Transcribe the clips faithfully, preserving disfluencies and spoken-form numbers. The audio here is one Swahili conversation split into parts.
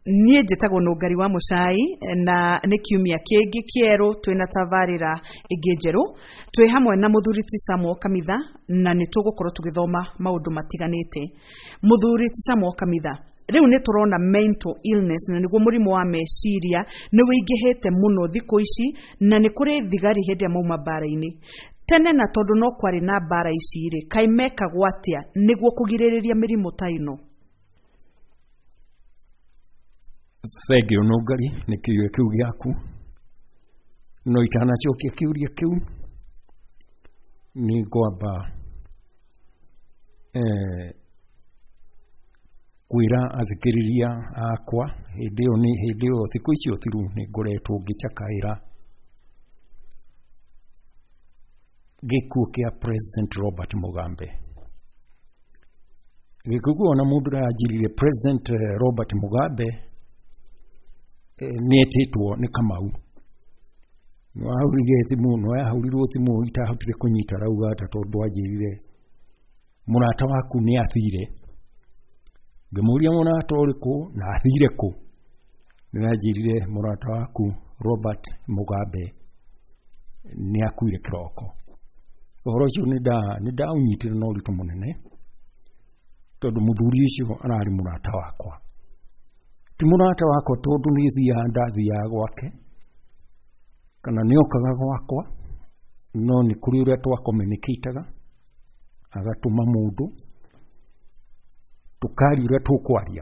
Niĩ njĩtagwo Nũngari wa Mũcai na nĩ kiumia kĩngĩ kĩerũ twĩna tabarĩra ĩngĩ njerũ twĩ hamwe na mũthuri ti Samuel Kamitha na nĩ tũgũkorwo tũgĩthoma maũndũ matiganĩte. Mũthuri ti Samuel Kamitha, rĩu nĩ tũrona mental illness na nĩguo mũrimũ wa meciria nĩ wĩingĩhĩte mũno thikũ ici na nĩ kũrĩ thigari hĩndĩ ya mauma mbara-inĩ. Tene na tondũ no kwarĩ na mbara ici rĩ, kaĩ mekagwo atĩa nĩguo kũgirĩrĩria mĩrimũ ta ĩno? Thank you Nũngari, nĩ kĩũria kĩu gĩaku. No itanacokia kĩũria kĩu nĩ ngwamba eh, kwĩra athikĩrĩria akwa hĩndĩ ĩyo nĩ hĩndĩ ĩyo thikũ icio thiru nĩ ngoretwo ngĩcakaĩra gĩkuũ kĩa President Robert Mugabe. Gĩkuũ ona mũndũ aranjirire President Robert Mugabe nĩetĩtwo nĩ Kamau. No ahurire thimũ, no yahurirwo thimũ itahotire kũnyita rauga ta tondũ anjirire mũrata waku nĩ athire. Ngĩmũria mũrata ũrĩkũ na athire kũ? Nĩranjirire mũrata waku Robert Mugabe nĩ akuire kĩroko. Ũhoro ũcio nĩ nda nĩ ndaũnyitire na ũritũ mũnene tondũ mũthuri ũcio ararĩ mũrata wakwa. Ti mũrata wakwa tondũ nĩ thiaga ndathiaga gwake kana nĩ okaga gwakwa, no nĩ kũrĩ ũrĩa twa communicataga agatũma mũndũ tũkari ũrĩa tũkwaria,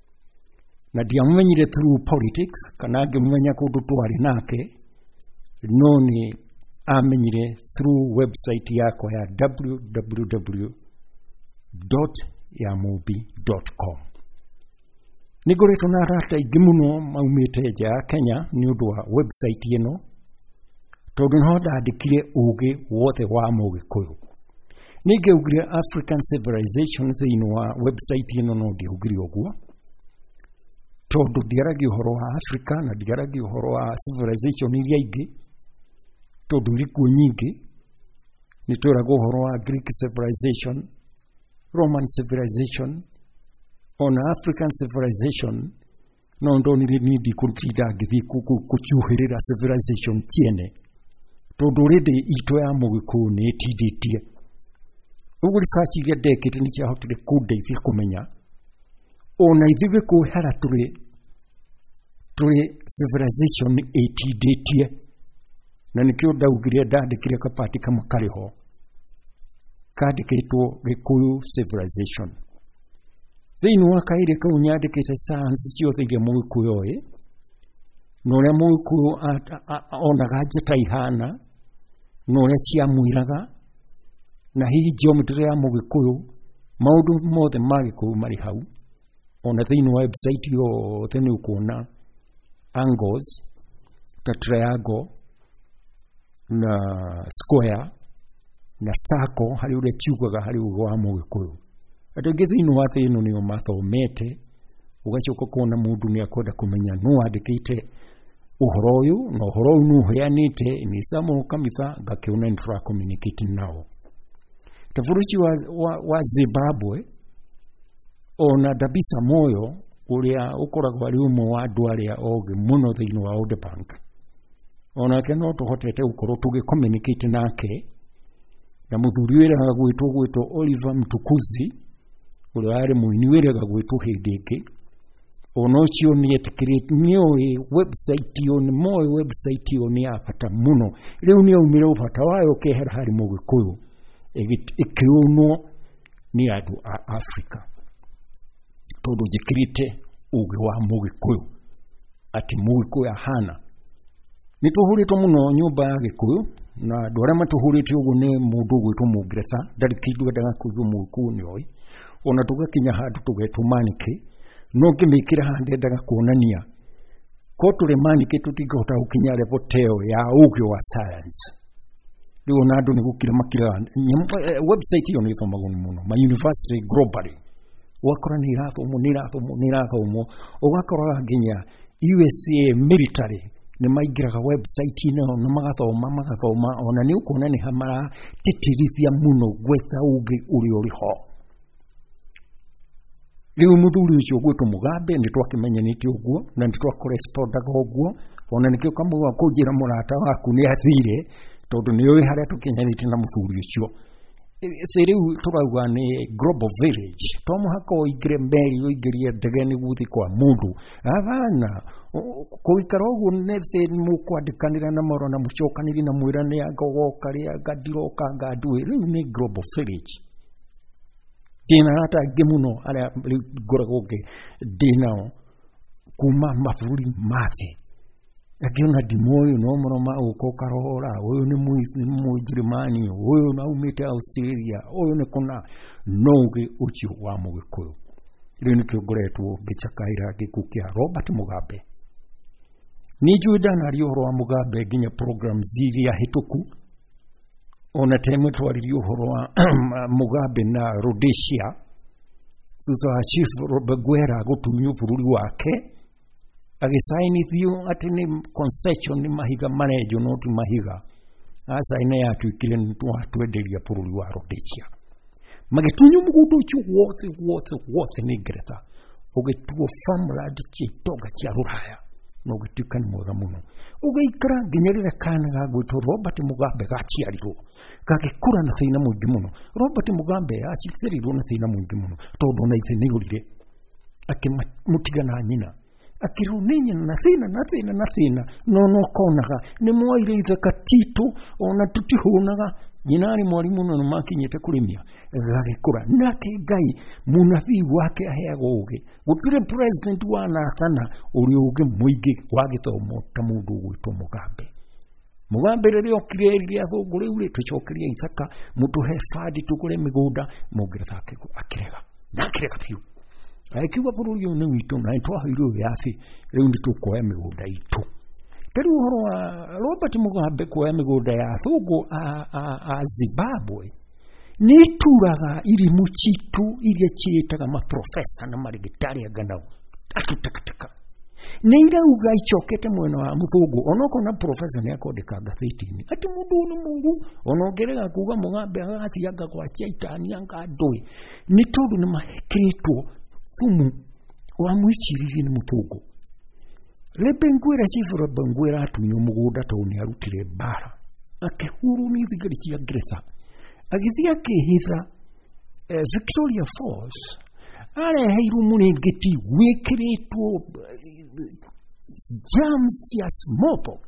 na ndiamũmenyire through politics kana ngĩmũmenya kũndũ twarĩ nake, no nĩ amenyire through website yakwa ya w w w dot yamubi dot com. Nĩngoretwo na arata aingĩ mũno maumĩte nja ya Kenya nĩ ũndũ wa website ĩno tondũ no ndandĩkire ũgĩ wothe wa Mũgĩkũyũ. Nĩngĩaugire African civilization thĩinĩ wa website ĩno, no ndiaugire ũguo tondũ ndiaragia ũhoro wa Africa na ndiaragia ũhoro wa civilization iria ingĩ tondũ irikuo nyingĩ. Nĩtwĩraga ũhoro wa Greek civilization, Roman civilization, ona African civilization, no ndonire nindi kũrutinda ngĩthiĩ kũchuhĩrĩra civilization ciene tondũ rĩndĩ itũ ya Mũgĩkũyũ nĩ ĩtindĩtie. Ũguo research iria ndekĩte nĩ ciahotire kũndeithia kũmenya ona ithuĩ kwĩhara tũrĩ tũrĩ civilization ĩtindĩtie, na nĩkĩo ndaugire ndandĩkire kabati kamwe karĩ ho kandĩkĩtwo Gĩkũyũ civilization. Thĩinĩ wa kairĩ kau nyandĩkĩte science ciothe iria Mũgĩkũyũ oĩ na ũrĩa Mũgĩkũyũ onaga njata ihana na ũrĩa ciamwĩraga na hihi geometry ya Mũgĩkũyũ, maũndũ mothe ma Gĩkũyũ marĩ hau. Ona thĩinĩ wa website yothe nĩ ũkuona angles ta triangle na square na circle harĩ ũrĩa ciugaga harĩ ũgĩ wa Mũgĩkũyũ. Andũ aingĩ thĩinĩ wa thĩ ĩno nĩo mathomete, ũgacoka kuona mũndũ nĩ akwenda kũmenya nũ andĩkĩte ũhoro ũyũ na ũhoro ũyũ nũ ũheanĩte nĩ Samuel Kamitha, ngakĩona nĩ tũra communicate nao. Ta bũrũri wa, wa, wa Zimbabwe ona Dambisa Moyo ũrĩa ũkoragwo arĩ ũmwe wa andũ arĩa ogĩ mũno thĩinĩ wa World Bank, onake no tũhotete gũkorwo tũgĩ communicate nake, na mũthuri wĩraga gwĩtwo gwĩtwo Oliver Mtukudzi ũrĩa arĩ mũini wĩraga gwĩtwo hĩndĩ ĩngĩ, ona ũcio nĩ etĩkĩrĩte nĩoĩ website ĩyo, nĩ moĩ website ĩyo nĩ ya bata mũno. Rĩu nĩ aumire bata wayo ũkehera harĩ Mũgĩkũyũ ĩkĩonwo nĩ andũ a Africa tondũ njĩkĩrĩte ũgĩ wa Mũgĩkũyũ atĩ Mũgĩkũyũ ahana. Nĩ tũhũrĩtwo mũno nyũmba ya Gĩkũyũ na andũ arĩa matũhũrĩte ũguo nĩ mũndũ ũgwĩtwo Mũngeretha, ndarĩ kĩndũ endaga kũigua Mũgĩkũyũ nĩoĩ. Ona tũgakinya handũ tũgetwo manĩkĩ, no ngĩmĩkĩra handũ endaga kuonania ko tũrĩ manĩkĩ tũtingĩhota gũkinya level teo ya ũgĩ wa science. Rĩu ona andũ nĩ gũkira makira website ĩyo nĩ ĩthomagwo mũno ma university globally, ũgakora nĩ irathomwo nĩ irathomwo nĩ irathomwo ũgakora nginya U S A military nĩ maingĩraga website ĩno na magathoma magathoma, ona nĩ ũkuona nĩ hamara tĩtĩrithia mũno gwetha ũgĩ ũrĩa ũrĩ ho. riu muthuri ucio gwitwo Mugabe ni twakimenyanite uguo na ni twakorespondaga uguo ona nikio kamuga kunjira murata waku ni athire tondu ni oi haria tukinyanite na muthuri ucio seriu turauga ni global village tomu hako igire meri oigirie ndege ni guthi kwa mundu abana kuikara uguo nethe mukwandikanira na moro na mucokaniri na mwira ni agogoka ria gadiroka gadue riu ni global village dina hata gemuno ala goragoge dina kuma mafuri mate akiona dimoyo no moro ma uko karora oyo ni muijirimani oyo na umite Australia oyo ni kuna noge uchi wa mugikuyu iri ni kyogoretwo gichakaira gikukia Robert Mugabe ni juda na rioro wa Mugabe ginya program ziri ya hituku ona teme twari uhoro wa Mugabe na Rhodesia suzo chief Robegwera gutunyu bururi wake agisaini thio ati ni concession ni mahiga manejo no tu mahiga asa ina ya twikire ntwa twenderia bururi wa Rhodesia magitunyu mugudu chu wote wote wote ni greta ogetuo family chitoga cha ruraya no gitukan mwega muno ugeikara ginyerere kana gagwito Robert Mugabe gachiarirwo gagikura na thina mwingi muno Robert Mugabe achitherirwo na thina mwingi muno tondu na ithe nigurire akimutigana nyina akiruninya na thina na thina na thina no no konaga ni mwaire ithe katito ona tutihunaga nyinari mwarimu no makinyete kurimia gagikura nake Ngai munabii wake aheagwo uge gutire president wa natana uri uge muigi wa githomo ta mundu gwitwo Mugabe Mugabe riri okireri athunguri uri tucokeria ithaka mutuhe fadi tukure migunda mugire thake akirega nakirega piu aikiwa bururi yo ni witu na itwahiro yathi riu nditukoya migunda itu Kari uhoro wa Robert Mugabe kwa migunda ya thugu a, a, a Zimbabwe ni turaga iri muchitu iri chietaga ma professor na marigitari aganao atutakataka ni ira uga ichokete mwena wa muthugu onoko na professor ni akodeka gathitini ati mundu ni mungu onogerega kuga Mugabe agathianga kwa chaitani anga ndui ni tondu ni mahekritwo thumu wa mwichiriri ni muthugu Lebengwera chifura bengwera atunyo mugunda toni arutire bara akehuru ni thigari cia Greta agithia kihitha eh, Victoria Falls are heiru munengeti wekiritwo germs cia smallpox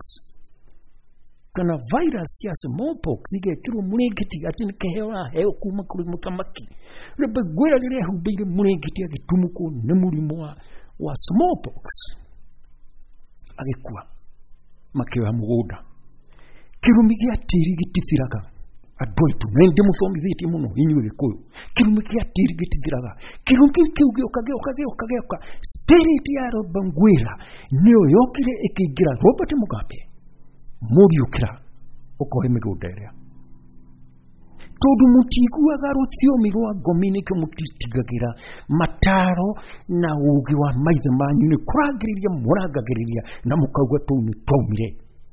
kana virus cia smallpox igekirwo munengeti ati nikehera heo kuma kuri mutamaki Lebengwera rire hubire munengeti agitumuko ne murimo wa, wa smallpox agikua makiwa mugunda kirumi gia tiri gitithiraga adoitu nende muthomithiti muno inywe gikuyu kirumi gia tiri gitithiraga kirumi kiu gioka gioka gioka gioka spirit ya Robengwera niyo yokire ikigira Robert Mugabe muriukira ukohe migunda iria tondu mutiguaga ruthiomi rwa ngomini ke mutitigagira mataro na ugi wa maithe manyu ni kuragiriria murangagiriria na mukauga tu ni twaumire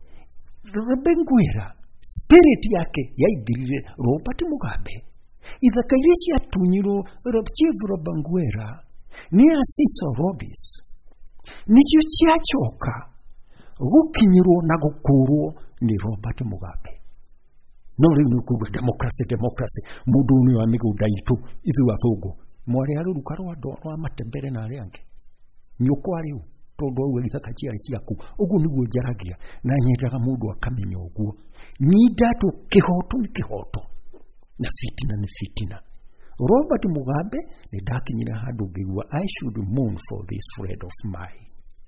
Robengwera spirit yake yaigirire Robert Mugabe ithaka iria ciatunyirwo Chief Robengwera ni Cecil Rhodes nicio ciachoka gukinyirwo na gukurwo ni Robert Mugabe no riu nukuga democracy democracy mundu ni wa migunda itu ithu athungu mwari aruruka rwando rwa matembere na ariange nyuko ariu tondu au githaka ciari ciaku ugu niguo njaragia na nyendaga mundu akamenya uguo ni ndatu kihoto ni kihoto na fitina ni fitina Robert Mugabe ni dakinyira handu ngigua I should mourn for this friend of mine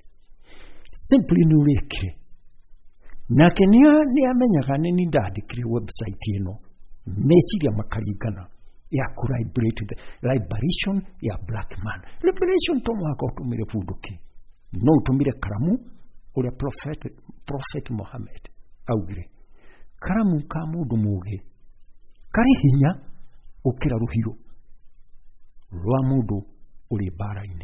simply nureke nake ni amenyaga ni ndandikire website ino mechiria makarigana ya ku liberate the liberation ya black man liberation to mwaka utumire funduki no utumire karamu ule prophet prophet Muhammad augire karamu ka mundu muge kari hinya ukira ruhiro rwa mundu uri baraine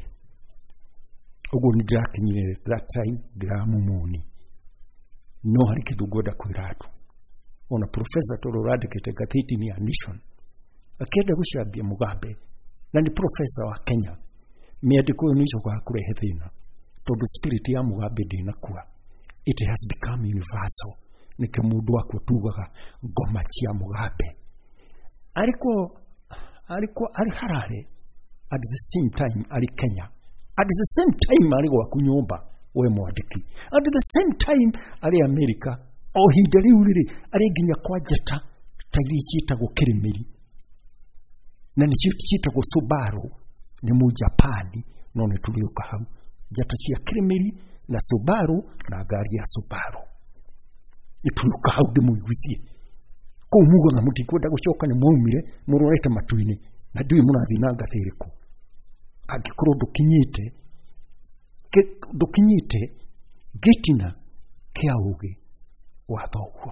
ugo ni drakinyire that time gramu muni no hari kindu ngoda kwiratu ona professor toro radikete gathiti ni a nation akenda gucambia Mugabe na ni professor wa Kenya miandiko ĩyo nĩĩcokaga kũrehe thĩna tondũ spirit ya Mugabe ndĩnakua. It has become universal. Nĩkĩo mũndũ wakwa tugaga ngoma cia Mugabe. Ariko ariko ari Harare at the same time ari Kenya. At the same time ari gwaku nyũmba we mwandĩki. At the same time ari America. O hinda rĩu rĩrĩ ari nginya kwa njata ta iria ciĩtagwo Kirimiri. Na nĩcio ciĩtagwo Subaru nĩ Mũjapani no nĩ tũrĩũka hau. Njata cia Kirimiri na Subaru na ngari ya Subaru. Nĩtũrĩũka hau ndĩmũiguicie. Kũu mugaga mũtikwenda gũcoka nĩ mwaumire mũrorete matu-inĩ na ndũĩ mũrathiĩ na ngathĩ ĩrĩkũ. Angĩkorwo ndũkinyĩte ndũkinyĩte gĩtina kĩa ũgĩ wa thoguo.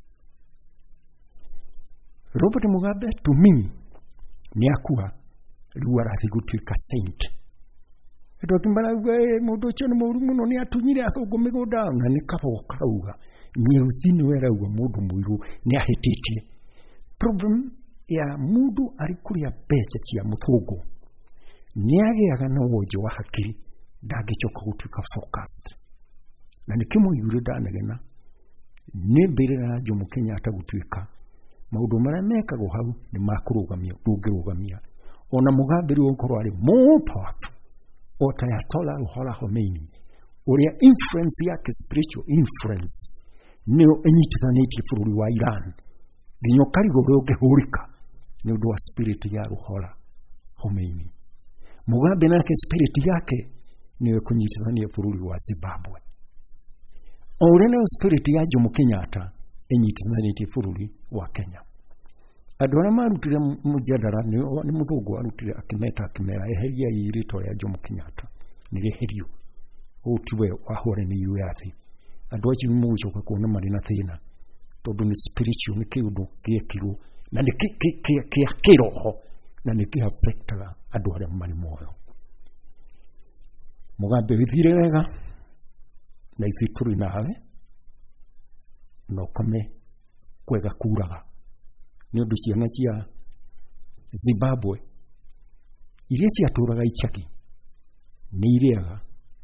Robert Mugabe to me nĩ akua rĩu arathiĩ gũtuĩka saint. Andũ angĩ marauga mũndũ ũcio nĩ mũũru mũno nĩ atunyire athũngũ mĩgũnda na nĩ kaba karauga nyeusi nĩwe arauga mũndũ mũirũ nĩ ahĩtĩtie. Problem ya mũndũ arĩ kũrĩa mbeca cia mũthũngũ nĩ agĩaga na wonje wa hakiri ndangĩcoka gũtuĩka focused. Na nĩ kĩmũiguire ndanegena nĩ mbĩrĩra ya Jomo Kenyatta gũtuĩka maũndũ marĩa mekagwo hau nĩ makũrũgamia ndũngĩrũgamia. Ona Mugabe rĩu okorwo arĩ more powerful o ta Ayatollah Ruhollah Khomeini ũrĩa influence yake spiritual influence nĩyo ĩnyitithanĩtie bũrũri wa Iran nginya ũkarigwo ũrĩa ũngĩhũrĩka nĩ ũndũ wa spirit ya Ruhollah Khomeini. Mugabe nake spirit yake nĩyo ĩkũnyitithania bũrũri wa Zimbabwe. O ũrĩa nayo spirit ya Jomo Kenyatta ĩnyitithanĩtie bũrũri wa Kenya. Andũ arĩa marutire mũjadala nĩ mũthũngũ arutire akĩmeta akĩmera eheria rĩtwa rĩa Jomo Kenyatta nĩ rĩherio. Ũũ tiwe wahũre nĩ wĩyathi. Andũ acio nĩ mũgũcoka kuona marĩ na thĩna tondũ nĩ spiritual nĩ kĩũndũ gĩekirwo na nĩ kĩa kĩroho na nĩ kĩ-affectaga andũ arĩa marĩ muoyo. Mugabe wĩthire wega na ithuĩ tũrĩ nawe na ũkome kwega kuraga nĩ ũndũ ciana cia Zimbabwe iria ciatũraga Ichaki nĩ irĩaga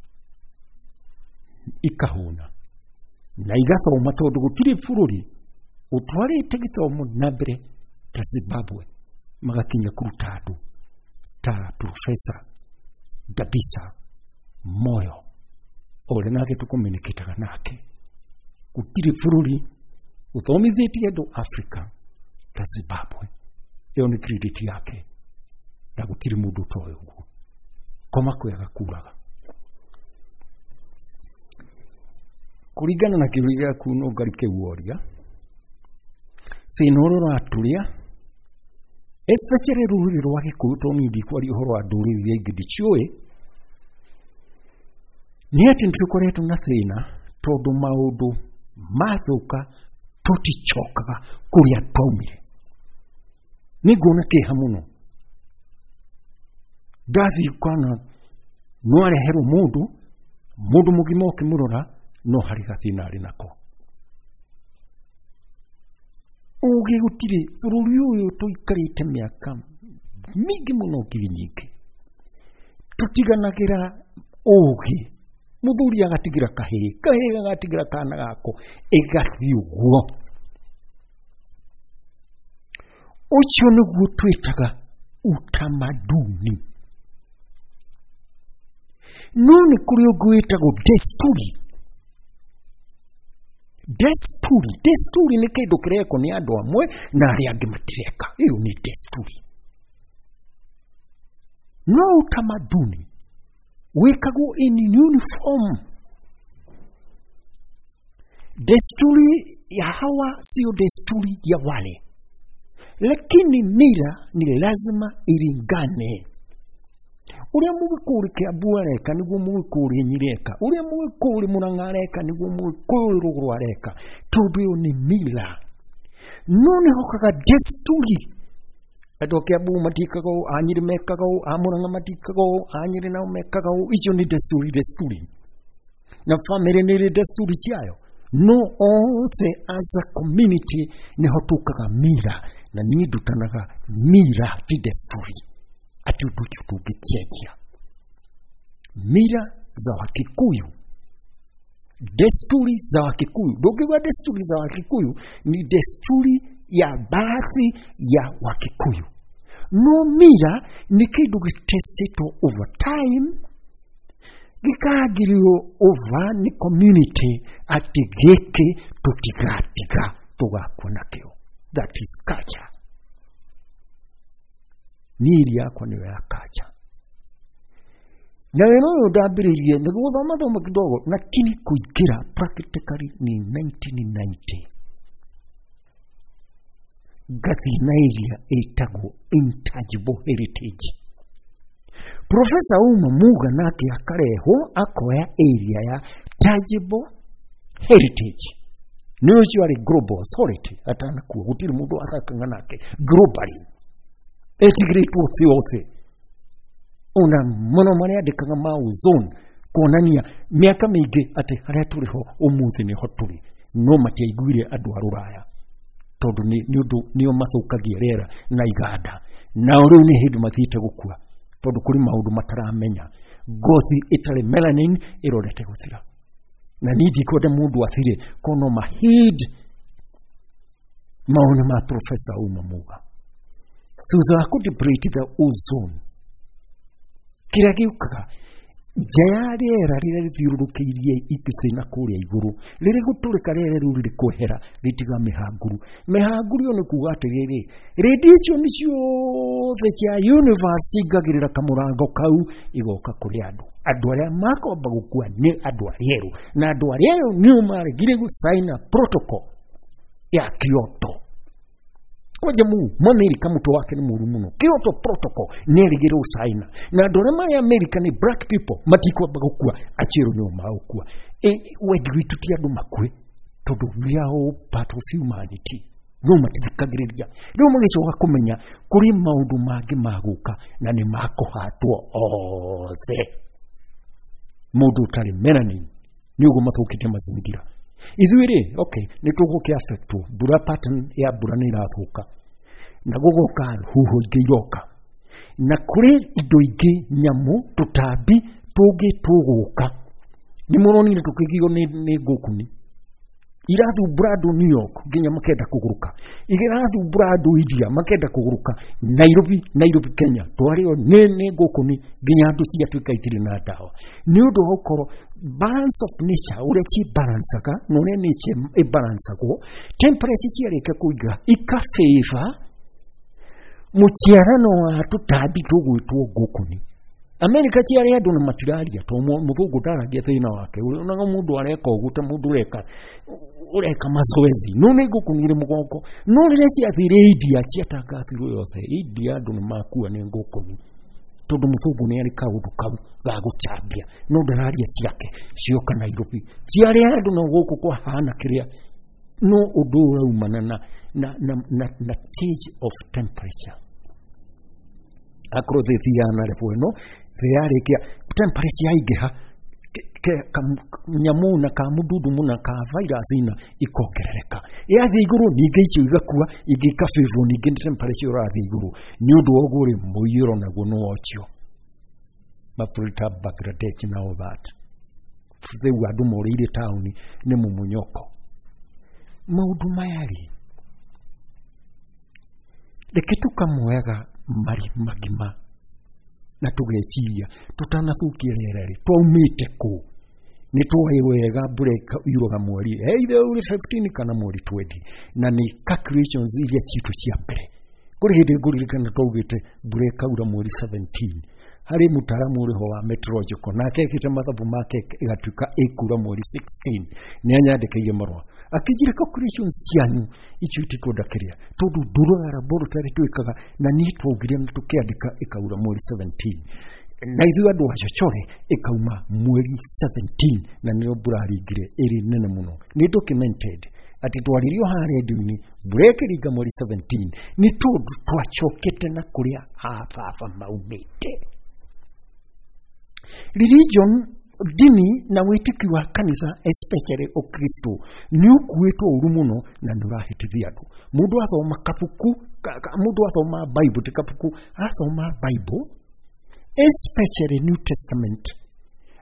ikahũna na igathoma tondũ gũtirĩ bũrũri ũtwarĩte gĩthomo na mbere ta Zimbabwe magakinya kũruta andũ ta Professor Dabisa Moyo ũrĩa nake tũkomunicataga nake. Gũtirĩ bũrũri ũthomithĩtie andũ Africa ta Zimbabwe. Ĩyo nĩ credit yake na gũtirĩ mũndũ ũtoĩ ũguo. Koma kwega kuraga. Kũringana na kĩũria gĩaku no ngarike woria thĩna ũrĩa ũratũrĩa especially rũrĩrĩ rwa Gĩkũyũ tondũ niĩ ndikwaria ũhoro wa ndũrĩrĩ iria ingĩ ndiciũĩ. Nĩ atĩ nĩtũkoretwo na thĩna tondũ maũndũ mathũka tũticokaga kũrĩa twaumire. Nĩ nguona kĩeha mũno ndathiĩ kana no areherwo mũndũ mũndũ mũgima ũkĩmũrora no harĩ gathĩna arĩ nako. Ũgĩ gũtirĩ bũrũri ũyũ tũikarĩte mĩaka mĩingĩ mũno ngiri nyingĩ tũtiganagĩra ũgĩ. Mũthuri agatigira kahĩĩ kahĩĩ agatigira kana gako ĩgathiĩ ũguo. Ũcio nĩguo twĩtaga utamaduni. No nĩ kũrĩ ũngĩ wĩtagwo desturi. Desturi desturi nĩ kĩndũ kĩrekwo nĩ andũ amwe na arĩa angĩ matireka. Ĩyo nĩ desturi. No utamaduni wĩkagwo in uniform. Desturi ya hawa sio desturi ya wale, lakini mila ni lazima ilingane. Uria Mũgĩkũyũ Kĩambu areka nĩguo Mũgĩkũyũ Nyĩrĩ eka, uria Mũgĩkũyũ Mũrang'a areka nĩguo Mũgĩkũyũ Rũgũrũ areka, tondũ ĩyo nĩ mila. No nĩ hokaga desturi. Andũ a Kĩambu matikaga ũũ, a Nyĩrĩ mekaga ũũ, a Mũrang'a matikaga ũũ, a Nyĩrĩ nao mekaga ũũ. Icio nĩ desturi desturi. Na family nĩ desturi ciayo. No othe as a community nĩ hotukaga mila. Na niĩ ndutanaga mila ti desturi. Ati ũndũ ũcio ndũngĩcenjia. mila za Wakikuyu, desturi za Wakikuyu. Ndokiwa desturi za Wakikuyu ni desturi ya baadhi ya Wakikuyu. No mila ni kindu gitestetwo over time, gikagirio over ni community ati giki tutigatiga tugakwo nakio. That is culture. Mili yako niyo ya culture. Na weno ndambiririe ni guthoma thoma kidogo, lakini kuingira practically ni nineteen ninety. Gathi na area etagwo intangible heritage. Professor Uma Muga nake akareho akoya area ya tangible heritage. Ni usually global authority atana kuwa gutiri mundu athakanga nake globally. Etigretu thiothe. Ona mono maria ndikaga mau zone kuonania miaka mingi ati haria turiho umuthi ni hoturi no matiaiguire andu a Ruraya tondu ni ndu nio mathukagia rera na iganda na riu ni hindi mathite gukua tondu kuri maundu mataramenya. Gothi itari melanin irorete guthira na nidi kwenda mundu athire kono mahid maone ma Professor Uma Muga thutha ku deplete the ozone kira giukaga jaya rera rira rithiurukirie ikisina kuria iguru riri guturika rere ruri rikuhera ritiga mihanguru mihanguru yo nikuga atiriri radiation cio thekia universe igagirira kamurango kau igoka kuri andu andu aria makomba gukua ni andu arieru na andu arieru ni umarigire gusaina protocol ya Kyoto. Kwa jamu Amerika mtu wake ni muru muno. Kyoto Protocol nerigire usaina na dorema ya America ni black people matiko bagukua achiro no maukua e wedi tutia ndo makwe todo yao part of humanity no matikagiriria no mugicho gakumenya kuri maundu magi maguka na ni mako hatwo othe mundu tari melanin ni ugo mathukite mazingira. Ithuire okay nituguke affect bura pattern ya bura ni rathuka na gugoka huho ngiroka na kuri indo ingi nyamu tutabi tugi tuguka ni munoni ni tukigiro ni ni gukuni irathu brado New York ginya makenda kuguruka igirathu brado India makenda kuguruka Nairobi Nairobi Kenya twario ne ne gukuni ginya andu cia twika itiri na dawa ni undu okoro balance of nature ure chi balance ka no ne nature e balance ko temperature chi areka kuiga ika favor muchiarano wa tutabi tugwitwo gukuni. America chi ari andu na matiraria to muthungu ndaragia thina wake unaga mundu areka uguta mundu reka ureka mazoezi no ne gukunire mugongo no rire chi athire India chi atakathirwo yothe India andu na makua ne gukuni tondu muthungu ni ari kaundu kau ga guchambia no ndararia ciake cioka Nairobi chi ari andu no guku kwa hana kiria no undu uraumana na na na na, na change of temperature akro the thiana le bueno theare kia temperature yaigeha ke nyamu na ka mududu muna ka virus ina ikogerereka yathi iguru ninge icio igakua igika fevo ninge temperature yathi iguru ni undu ogure muyiro na guno ocho mafurita Bangladesh na all that the wadu morire town ni mumunyoko maudu mayari lekituka mwega mari magima na tugeciria tutanathukia rerere twaumite ku ni twaye wega break iroga mweri either uri fifteen kana mweri twenty na ni calculations iria chitu cia mbere kuri hindi nguririkana twaugite break ura mweri seventeen hari mutaramu uriho wa meteorological nake ekite mathabu make igatuika ikura mweri sixteen ni anyandikaiye marwa akijira calculations cianyu icio itikodakiria tondu nduro ya laboratory twikaga na ni twogire tukiandika ikaura mweri seventeen na ithu andu achochore ikauma mweri seventeen na nio buraringire iri nene muno ni documented ati twaririo hare duni break riga mweri seventeen ni tondu twachokete na kuria hapa hapa maumite. Religion dini na witiki wa kanitha especially o Kristo ni ukuitwo urumuno na nurahitithia andu mundu athoma kapuku mundu athoma Bible te kapuku athoma Bible especially New Testament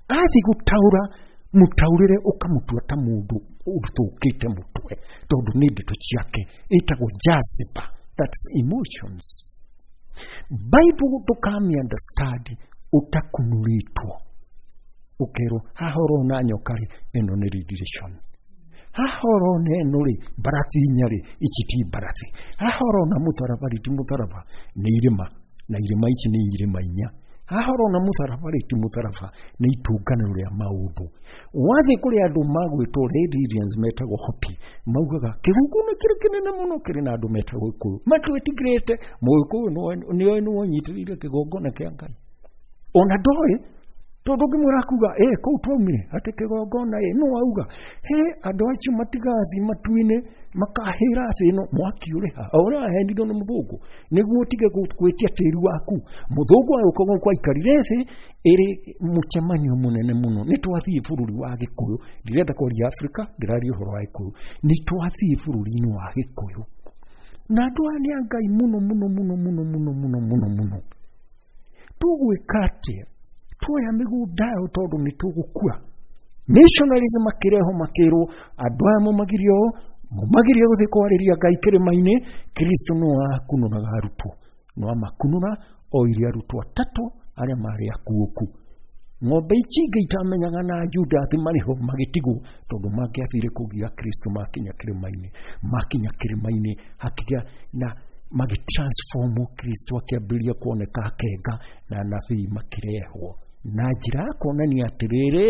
athi gutaura mutaurire ukamutua ta mundu uthukite mutwe tondu ni ndeto ciake itagwo jaziba. That's emotions. Bible tukami understand utakunulitwo ukero hahoro na nyokari eno ni redirection. Hahoro neno ri barathi nyari ichiti barathi. Hahoro na mutharaba ri mutharaba ni irima na irima ichi ni irima inya. Hahoro na mutharaba ri mutharaba ni itungano ria maundu. Wathi kuri andu magwitwo rediretions metagwo hopi maugaga kiguguno kiri kinene muno kiri na andu metagwo ikuyu matwitigrete muikuyu niyo ni wonyitirire kigongona kia Ngai. Ona ndoe tondu ngimwira kuga eh kou twaumire ati kigongona eh no auga he andu acio matigathi matuine makahira thi no mwaki uri ha ora hendido no muthungu niguo tige gwitia tiri waku muthungu ayo kogo kwa ikarire thi iri muchemanio munene muno ni twathie bururi wa Gikuyu ndirenda kwaria Africa ndirari uhoro wa Gikuyu ni twathie bururi-ini wa Gikuyu na andu ani a Ngai muno muno muno muno muno muno muno muno tugwikate tuoya migunda tondu ni tugukua. Missionaries makireho makiro andu amo magirio mumagirio guthi kwariria Ngai kirima-ini. Kristo no akunuraga arutwo no amakunura o iria arutwo atatu aria mari akuuku. Ng'ombe ici ngaitamenyaga na Judas mariho magitigo tondu mangiathire kugia Kristo makinya kirima-ini makinya kirima-ini hakiga na magi transform Kristo akiambiria kuoneka akenga na nabii makirehwo na njira kuonania atiriri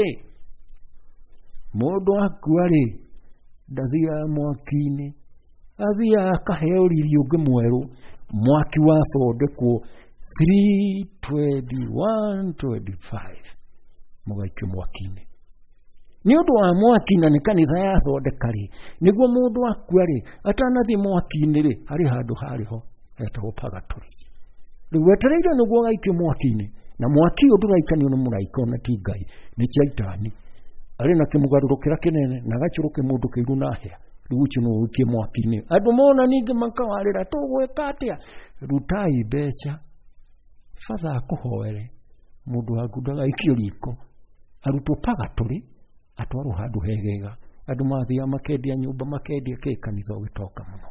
mundu akuari ndathia mwaki-ini athia akaheo riri ungi mweru mwaki wa thondekwo three twenty-one twenty-five mugaikio mwaki-ini ni undu wa mwaki na ni kanitha ya thondekari niguo mundu akuari atanathi mwaki-ini ri hari handu hariho etagwo purgatory riu etereire niguo gaikio mwaki-ini na mwaki uduraikanio no muraika na ti Ngai ni chaitani ari na kimugarurukira kinene na gachuruke mundu kiru na hia riu no ukie mwaki-ini andu mona ninge makawarira tugwika atia rutai becha fatha akuhoere mundu agudaga ikio riko arutwo purgatory atwaro handu hegega andu mathia makendia nyumba makendia ke kanitha ugitoka muno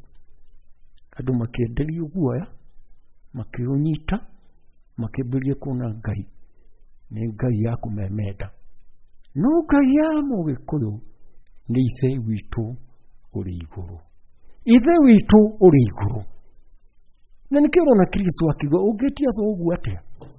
andu makenderia uguoya makiunyita makibirie kuna Ngai ni Ngai ya kumemeda no Ngai ya Mugikuyu ni ithe witu uri iguru ithe witu uri iguru na nikiro na Kristo akigo ugetia thogu atia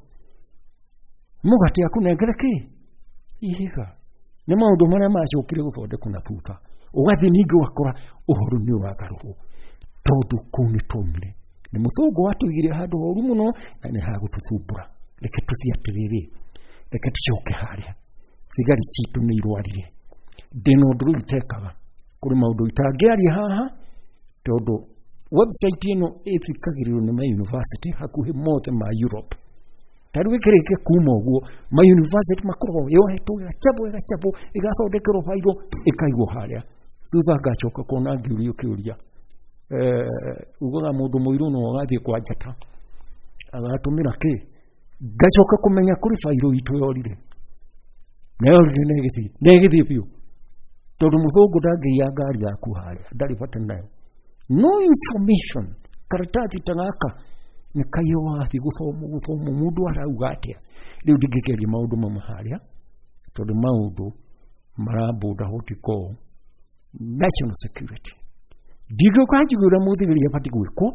mugati akunengere ki ihiga ni maundu maria macokire guthondekwo na thutha ugathi ningi wakora uhoro ni uragaruo tondu kuu ni tumire ni muthungu watugire handu horu muno na ni hagututhumbura reke tuthiatiriri reke tucoke haria thigari citu ni irwarire ndino nduru itekaga kuri maundu itangiaria haha tondu website ino ithikagirirwo ni ma university hakuhi mothe ma Europe tarwikirike kuma uguo ma university makoro yo hetu gachapo gachapo igathondekero fairo ikaigwo haria thutha ngacoka kona ngiurio kiuria eh ugoga mundu muiru no gathie kwa njata agatumira ki ngacoka kumenya kuri fairo itu yorire nayo negithi negithi piu tondu muthungu ndangiya ngari yaku haria ndari bata nayo no information karatati tangaka ni kayo wathi guthomo guthomo mundu arauga atia riu ndingigeria maundu mamwe haria tondu maundu marambuda hotiko national security digo kanjigura muthigiria pati gwiko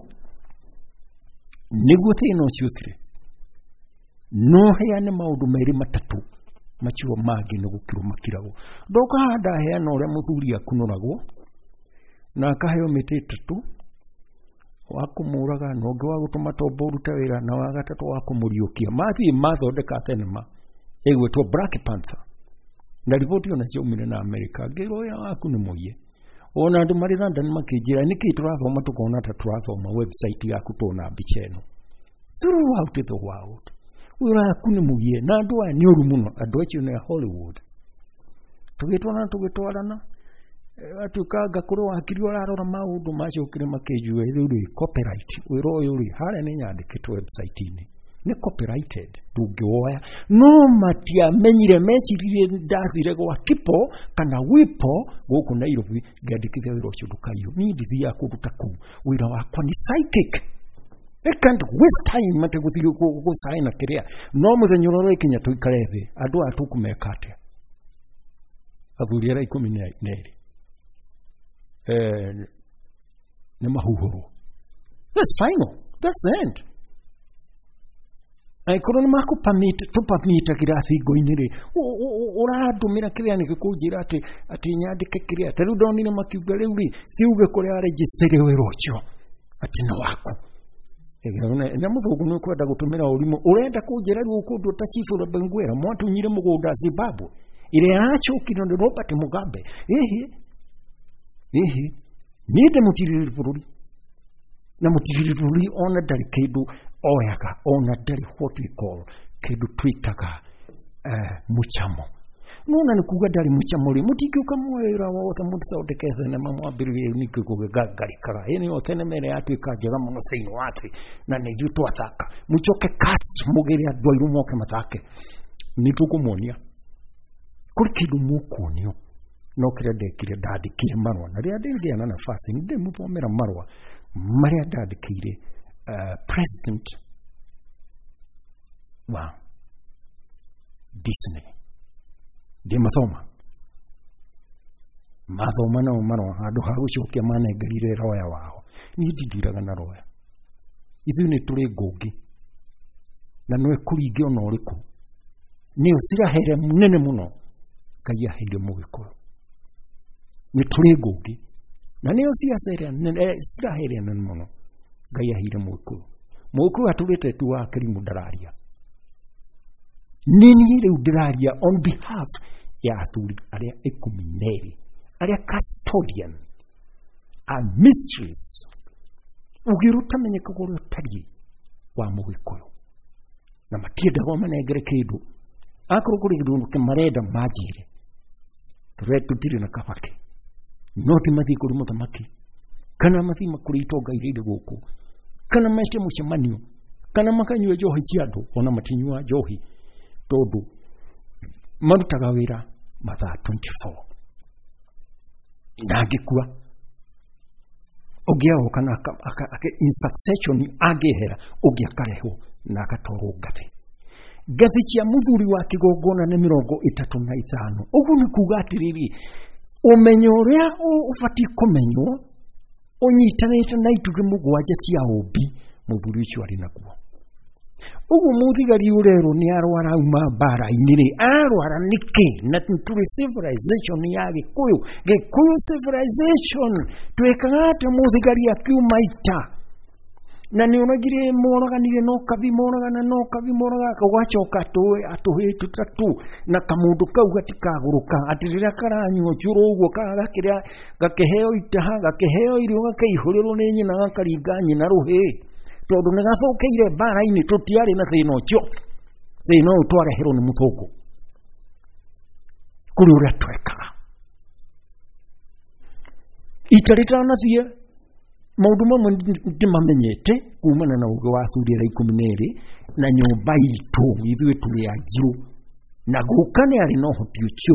niguo thina ucio thire no heane maundu meri matatu machiwa magi no gukiro makirago ndoka handa heana uria muthuri akunuragwo na akaheo miti itatu wakumuraga nonge wa gutuma tombo ruta wira na wa gatatu wakumuriukia mathi mathondeka thenema egwetwo Black Panther na ripoti ona ciumire na America ngiro ya waku ni muiye ona andu mari London makijira niki turathoma tukona ta turathoma website yaku tona mbica eno throughout the world wira yaku ni muiye na andu aya ni uru muno andu acio ni Hollywood tugitwana tugitwarana atukaga kuri wakiri urarora maundu macokire makejue riu copyright wiro uyu ri hare ni nyandikitwo website ini ni copyrighted ndungioya no matiamenyire mecirire ndathire gwa kipo kana wipo guku Nairobi ngandikithia wira ucio ndukayo ni ndithia kunduta ku wira wakwa ni psychic. I can't waste time mate guthiri ku sign na kiria no muthenya roro ikinya tuikare thi andu atukumeka atia athuri ara ikumi na eri eh ni mahuhuru. That's final. That's the end. Ai korona mako permit to permit kirathi goinire uradumira kiria ni kujira ati ati nyandike kiria tari ndoni na makiuga riu ri thiuge kuria register wiro ucio ati no wako egona na muthugu no kwenda gutumira urimo urenda kujira riu kundu ta chief ro bengwera mwantu nyire mugunda Zimbabwe ile yachukino ndo Robert Mugabe ehe ehe ni de mutiriri bururi na mutiriri bururi ona dari kindu oyaga ona dari what we call kindu twitaga uh, muchamo nuna ni kuga dari muchamo ri mutikiuka mwera wothe muthondekethe na mamwambiririe niki kugagarikara eni otene mere atwika njega muno seino wati na ne yuto athaka muchoke cast mugire andu airu moke mathake ni tukumuonia kuri kindu mukunio no kire ndekire ndandikire marwa na ria ndingia na nafasi ndi muthomera marwa maria ndandikire uh, president wa Disney ndi mathoma mathoma na marwa andu ha gucokia manengerire roya wao ni ndindiraga na roya ithu ni turi ngungi na no ekuringe ona uriku ni usirahere munene muno kaya hire mugikoro ni turi ngungi na ni usirasere sirahere nene muno kaya hire mugikoro mugikoro aturite tu wa kirimu ndararia nini ile ndararia on behalf ya athuri aria ikumi na eri aria custodian and mysteries ugiruta menyeka gore tari wa mugikoro na matienda goma negere kindu akoro kuri kindu ke mareda majire turetu tiri na kafake noti mathi kuri mutamaki kana mathi makuri itonga iride guku kana maite mucemanio kana makanywa johi ciandu ona matinywa johi tondu marutaga wira mathaa twenty-four ndangikua ogiao kana ake in succession agehera ogiakareho na akatorwo ngathi ngathi cia muthuri wa kigongona ni mirongo itatu na ithano ugu ni kuga atiriri umenyo ria ufati kumenyo unyitanite na ituge mugwanja cia obi muthuri ucio ari nakuo ugu muthigari urero ni arwara uma bara inire arwara niki na turi civilization ya gikuyu gikuyu civilization twekagate muthigari akiuma ita na ni unagire moraganire no kabi moragana no kabi moraga kagwachoka tuwe atuhe tutatu na kamundu kau gatikaguruka atirira karanyu churo ugo kaga kiria gakeheo itaha gakeheo irio gakaihuriro ni nyina gakaringa nyina ruhi tondu ni gathukiire bara ini tutiari na thina ucio thina utware hero ni muthuku kuri uria twekaga itarita na thie maundu mamwe ndimamenyete kumana na uge wa thurira ikumi na eri na nyumba itu ithuĩ tũrĩ anjiru na guka nĩ arĩ no hoti ucio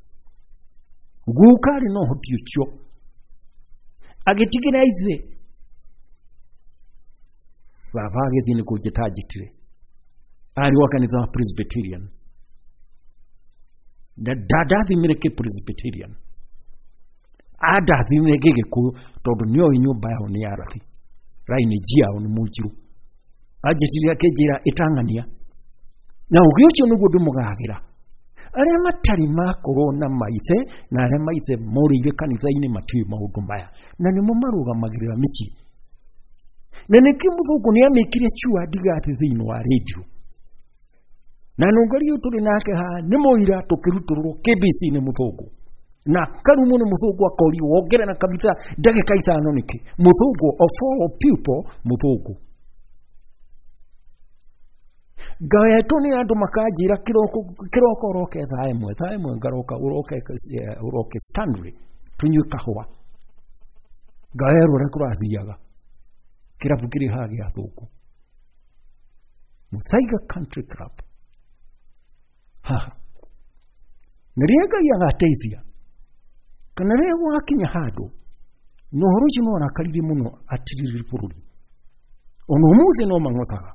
guka arĩ no hoti ucio agĩtigĩra ithuĩ baba agĩthiĩ nĩ kũnjĩtanjĩtire arĩ wa kanitha wa Presbyterian na ndadathimire kĩ Presbyterian ada thime gigikuyu tondu nio nyumba yao ni arathi raini jiao ni mujiru ajetiria kejira itangania na ugiocho nugo ndumugagira aria matari makoro na maithe na aria maithe morire kanitha ini matui maundu maya na nimo marugamagirira michi na nikimuthuku ni amikire chua digati thino wa radio na nungari uturi nake ha ni moira tukiruturwo K B C ni muthuku na karumu ni muthugu akori wogere na kabisa ndagika ithano niki muthugu of all people muthugu gae toni andu makajira kiroko kiroko roke thae mwe thae mwe ngaroka uroke uroke Stanley tunywe kahwa gae rore kurathiaga kirabu kiri hagi athuku Muthaiga Country Club. Haha. Na rĩrĩa Ngai agateithia, kana rĩrĩa gwakinya handũ, no ũhoro ũcio no arakarire mũno atirĩrĩ bũrũri. Ona ũmũthĩ no mang'othaga.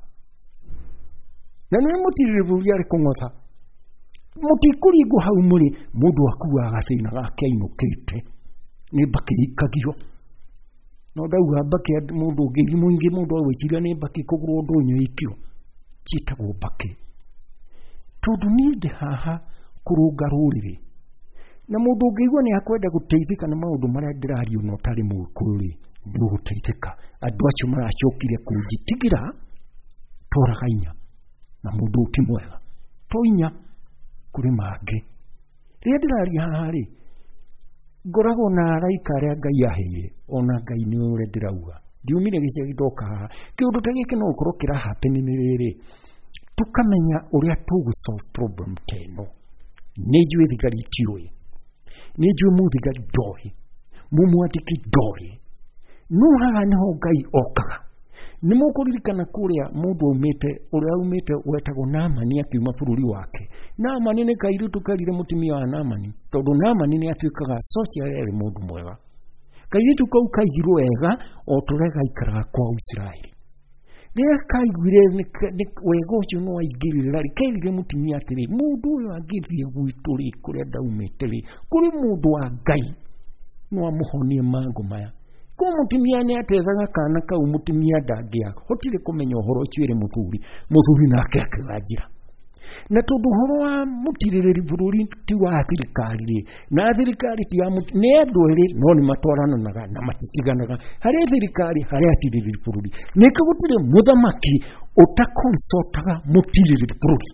Na nĩ mũtirĩrĩ bũrũri arĩ kũng'otha. Mũtikũringwo hau mũrĩ mũndũ akuaga gathĩna gake ainũkĩte. Nĩ mbakĩ ikagio. No ndauga mbakĩ mũndũ ũngĩ mũingĩ mũndũ awĩciria nĩ mbakĩ kũgũrwo ndũnyũ ikio. Ciĩtagwo mbakĩ. Tondũ niĩ ndĩ haha kũrũnga rũrĩrĩ. Na mũndũ ũngĩigua nĩ akwenda gũteithĩka na maũndũ marĩa ndĩraria no tarĩ mũgĩkũyũ-rĩ, nĩ ũgũteithĩka. Andũ acio maracokire kũnjitigĩra toraga inya. Na mũndũ ũti mwega. To inya kũrĩ mangĩ. Rĩrĩa ndĩraria haha-rĩ, ngoragwo na araika arĩa Ngai aheire. Ona Ngai nĩ ũrĩa ndĩrauga. Ndiumire gĩcagi ndoka haha. Kĩũndũ ta gĩkĩ no gũkorwo kĩrahappen nĩ rĩrĩ. Tukamenya ũrĩa tũgũ-solve problem ta ĩno. Nĩ njũĩ thigari itiũĩ. Nĩ njũĩ mũthigari ndoĩ. Mũmwandĩki ndoĩ. No haha nĩho Ngai okaga. Nĩ mũkũririkana kũrĩa mũndũ aumĩte, ũrĩa aumĩte wetagwo Naamani akiuma bũrũri wake. Naamani nĩ kairĩtu karire mũtumia wa Naamani, tondũ Naamani nĩ atuĩkaga social arĩ mũndũ mwega. Kairĩtu kau kaigirwo wega o tũrĩa gaikaraga kwa Isiraeli. Rĩrĩa kaiguire wega ũcio no aingĩrĩra-rĩ, kerire mũtumia atĩrĩ, mũndũ ũyũ angĩthiĩ gwitũ-rĩ, kũrĩa ndaumĩte-rĩ, kũrĩ mũndũ wa Ngai no amũhonie mangũ maya. Kwa mũtumia nĩ atethaga kana kau mũtumia ndangĩaga. Hotire kũmenya ũhoro ũcio ĩrĩ mũthuri. Mũthuri nake akĩganjĩra. Na tondũ ũhoro wa mũtirĩrĩri bũrũri ti wa thirikari-rĩ, na thirikari ti ya nĩ andũ erĩ no nĩ matwarananaga na matitiganaga. Harĩ thirikari harĩ atirĩrĩri bũrũri. Nĩkĩ gũtirĩ mũthamaki ũtakonsultaga mũtirĩrĩri bũrũri.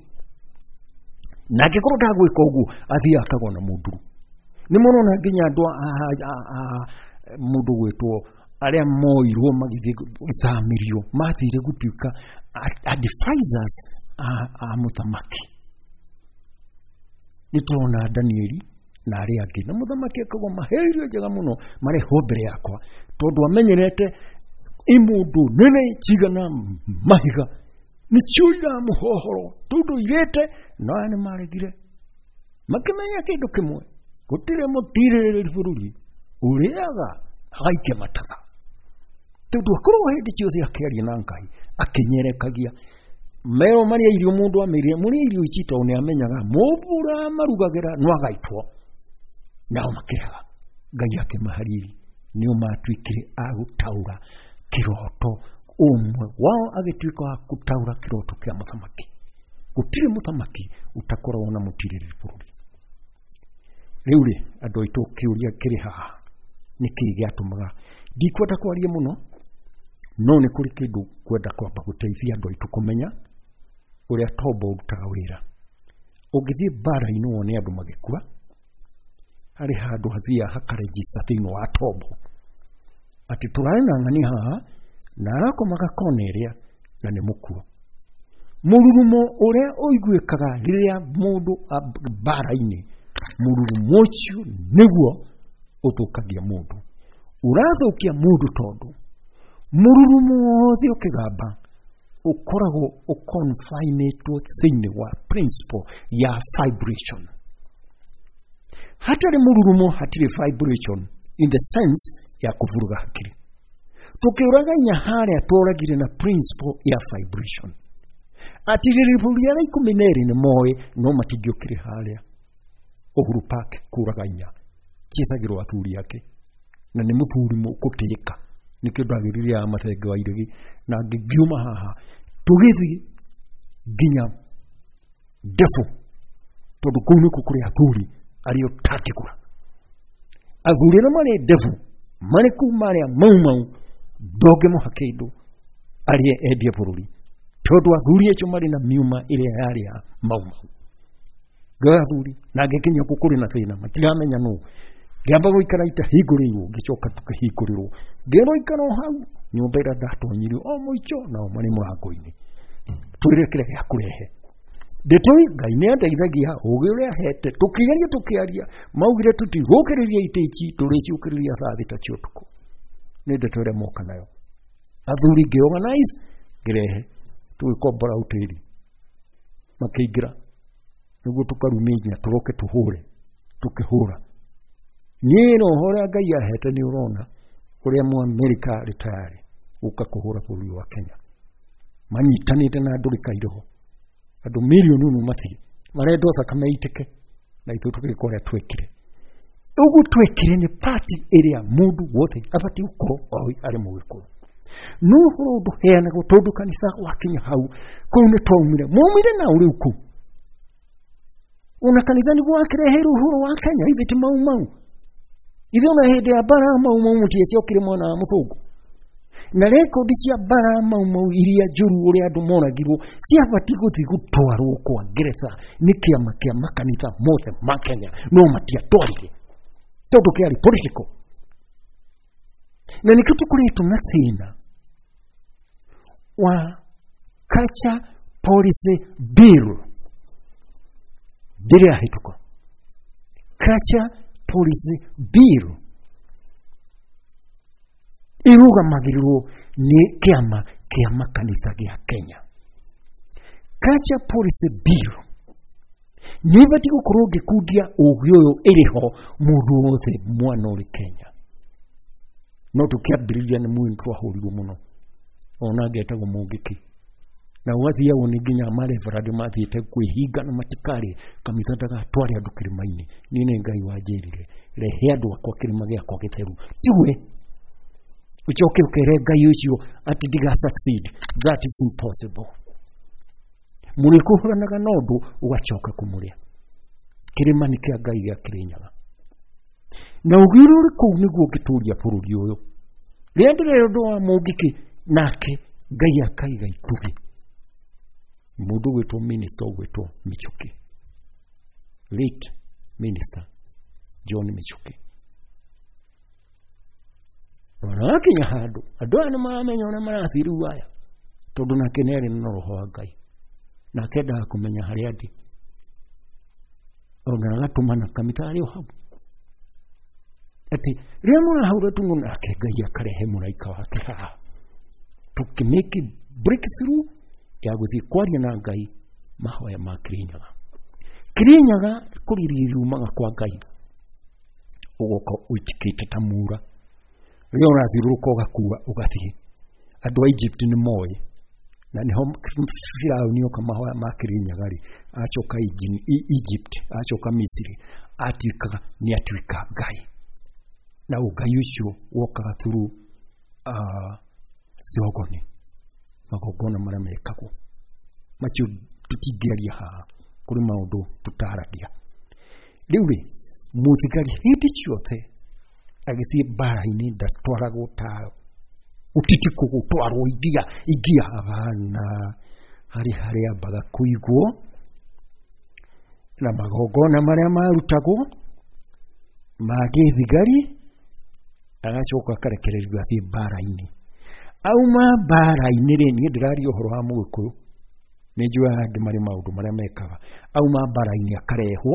Na angĩkorwo ndagwĩka ũguo athiĩ akagwo na mũnduru. Nĩ mũrona nginya andũ a mũndũ gwĩtwo arĩa moirwo magĩthiĩ gũthamĩrio mathire gũtuĩka advisors a mũthamaki. Nĩ tũrona Danieli na arĩa angĩ. Na mũthamaki akauga maherio njega mũno mareho mbere yakwa, tondũ amenyerete imũndũ nene cigana mahiga nĩ ciũira mũhohoro tondũ irĩte no nĩ maregire. Makĩmenya kĩndũ kĩmwe, gũtirĩ mũtirĩrĩri bũrũri ũrĩaga agaike mataga. Tondũ akorwo hĩndĩ ciothe akĩaria na Ngai akĩnyerekagia. Mero marĩa irio mũndũ amĩrĩe, mũrĩa irio ici tondũ nĩ amenyaga mũmbura marugagĩra no agaitwo. Nao makĩrega. Ngai akĩmaharĩri. Nĩo matuĩkire a gũtaũra kĩroto. Ũmwe wao agĩtuĩka wa gũtaũra kĩroto kĩa mũthamaki. Gũtirĩ mũthamaki ũtakoragwo na mũtirĩrĩri bũrũri. Rĩu-rĩ, andũ aitũ kĩũria kĩrĩ haha. Nĩkĩĩ gĩatũmaga ndikwenda kwaria mũno, no nĩ kũrĩ kĩndũ kwenda kwamba gũteithia andũ aitũ kũmenya ũrĩa tombo ũrutaga wĩra. Ũngĩthiĩ mbara-inĩ wone andũ magĩkua, harĩ handũ hathiaga hakaregister thĩinĩ wa tombo atĩ tũrarĩ na ng'ani haha na arakomaga kona ĩrĩa na nĩ mũkuo. Mũrurumo ũrĩa ũiguĩkaga rĩrĩa mũndũ mbara-inĩ, mũrurumo ũcio nĩguo ũthũkagia mũndũ. Ũrathũkia mũndũ tondũ mũrurumo wothe ũkĩgamba ũkoragwo ũconfinĩtwo thĩinĩ wa principle ya vibration. Hatarĩ mũrurumo hatirĩ vibration in the sense ya kũvuruga hakiri. Tũkĩũraga inya harĩa tũragire na principle ya vibration. Atirĩrĩri bũrũri arĩa ikũmi na erĩ nĩ moĩ no matingĩũkire harĩa Uhuru Park kũraga inya. Ciĩthagĩrwo athuri ake. Na nĩ mũthuri mũkũtĩĩka. Nĩkĩo ndagĩrĩire ya mathenge wa iregi. Na ngĩngiuma haha tũgĩthiĩ nginya Ndefu. Tondũ kũu nĩkuo kũrĩ athuri arĩa ũtangĩkũra. Athuri arĩa marĩ Ndefu marĩ kũu marĩa mau mau ndũngĩmũha kĩndũ arĩa endia bũrũri. Tondũ athuri acio marĩ na miuma ĩrĩa yarĩ ya mau mau. Gathuri na ngĩkinya kũ kũrĩ na thĩna matiramenya nũ. Ngĩamba gũikara itahingũrĩirwo ngĩcoka tũkĩhingũrĩrwo. Ngĩroikara hau nyũmba ĩrĩa ndatonyirwo o mũico nao marĩ mũrango-inĩ. Twĩre kĩrĩa gĩa kũrehe. Ndĩtũi Ngai nĩ andeithagia ũũgĩ ũrĩa ahete. Tũkĩgeria tũkĩaria maugire tutigũkĩrĩria itĩ ici tũrĩciũkĩrĩria saa thita cia ũtukũ. Nĩ ndeto ĩrĩa moka nayo. Athuri ngĩorganize ngĩrehe. tugikombora utiri makiingira niguo tukaruminya turoke tuhure tukihura nino hora Ngai ahete ni urona uria mu America ritari uka kuhura bũrũri wa Kenya manyitanite na andũ rikairoho andũ milioni nu mathi marendo thakame itike na ithu tukikora twekire ugu twekire ni party area mundu wothe abati uko oi ari muwikuru no horo duheana go tondu kanisa wa Kenya hau kune twaumire mumire na uri uku una kanitha ni gwakireheru horo wa Kenya ibiti mau mau ithu na hede ya bara mau mau mutie cio kire mwana wa muthungu na rekodi cia bara mau mau iria juru uri andu monagirwo ciabati guthi gutwarwo kwa Ngeretha ni kiama kia makanitha mothe ma Kenya no matia twarire tondu kiari political na nikio tukuretwo na thina wa culture policy bill diria hituko culture policy bill irugamagirwo ni kiama kia makanitha gia Kenya. Culture policy bill ni bati gukorwo gikundia ugi uyu iriho mundu wothe mwana uri Kenya no tukiambiriria ni mwintu ahurirwo muno ona getagwo mungiki na wathia woni nginya mareverend mathiite kwihinga na matikari kamitha daga twari andu kirimaini nini Ngai wanjirire rehe andu akwa kirima giakwa githeru tiwe uchoke ukere Ngai ucio ati diga succeed that is impossible muri kuhuranaga nondu ugachoka kumuria kirima ni kia Ngai gia Kirinyaga na ugiru uri kuu niguo gituria bururi uyu riende rero ndo wa mungiki nake Ngai akaiga itugi mundu wetwo minister wetwo Michuki late minister John Michuki ona kinya handu andu ana maamenya ona marathiru aya tondu nake neri no roho wa Ngai na kenda kumenya hari andi ona gatumana kamitari hau ati ria mwana haura tungu nake Ngai akarehe muraika wake haha tukimeki breakthrough ya guthi kwaria na Ngai mahoya ma Kirinyaga Kirinyaga kuririrumaga kwa Ngai ugoko uitikite tamura rio rathiruruka ugakua ugathie andu a Egypt ni moye na niho Firauni ni okamahoya ma Kirinyaga ri achoka Egypt achoka Misiri atwikaga ni atwika Ngai na Ngai ucio wokaga thuru uh, thogoni magogona maria mekagwo macio tutingiaria haha kuri maundu tutaragia riu ri muthigari hindi ciothe agithie bara-ini ndatwaragwo ta utitiku gutwarwo igia igia abana hari hari ambaga kuigwo na magogona maria marutagwo magithigari agacoka karekererio athie bara-ini auma bara-ini ri ni ndirari uhoro wa Mugikuyu nijua angi mari maundu maria mekaga auma bara-ini akarehwo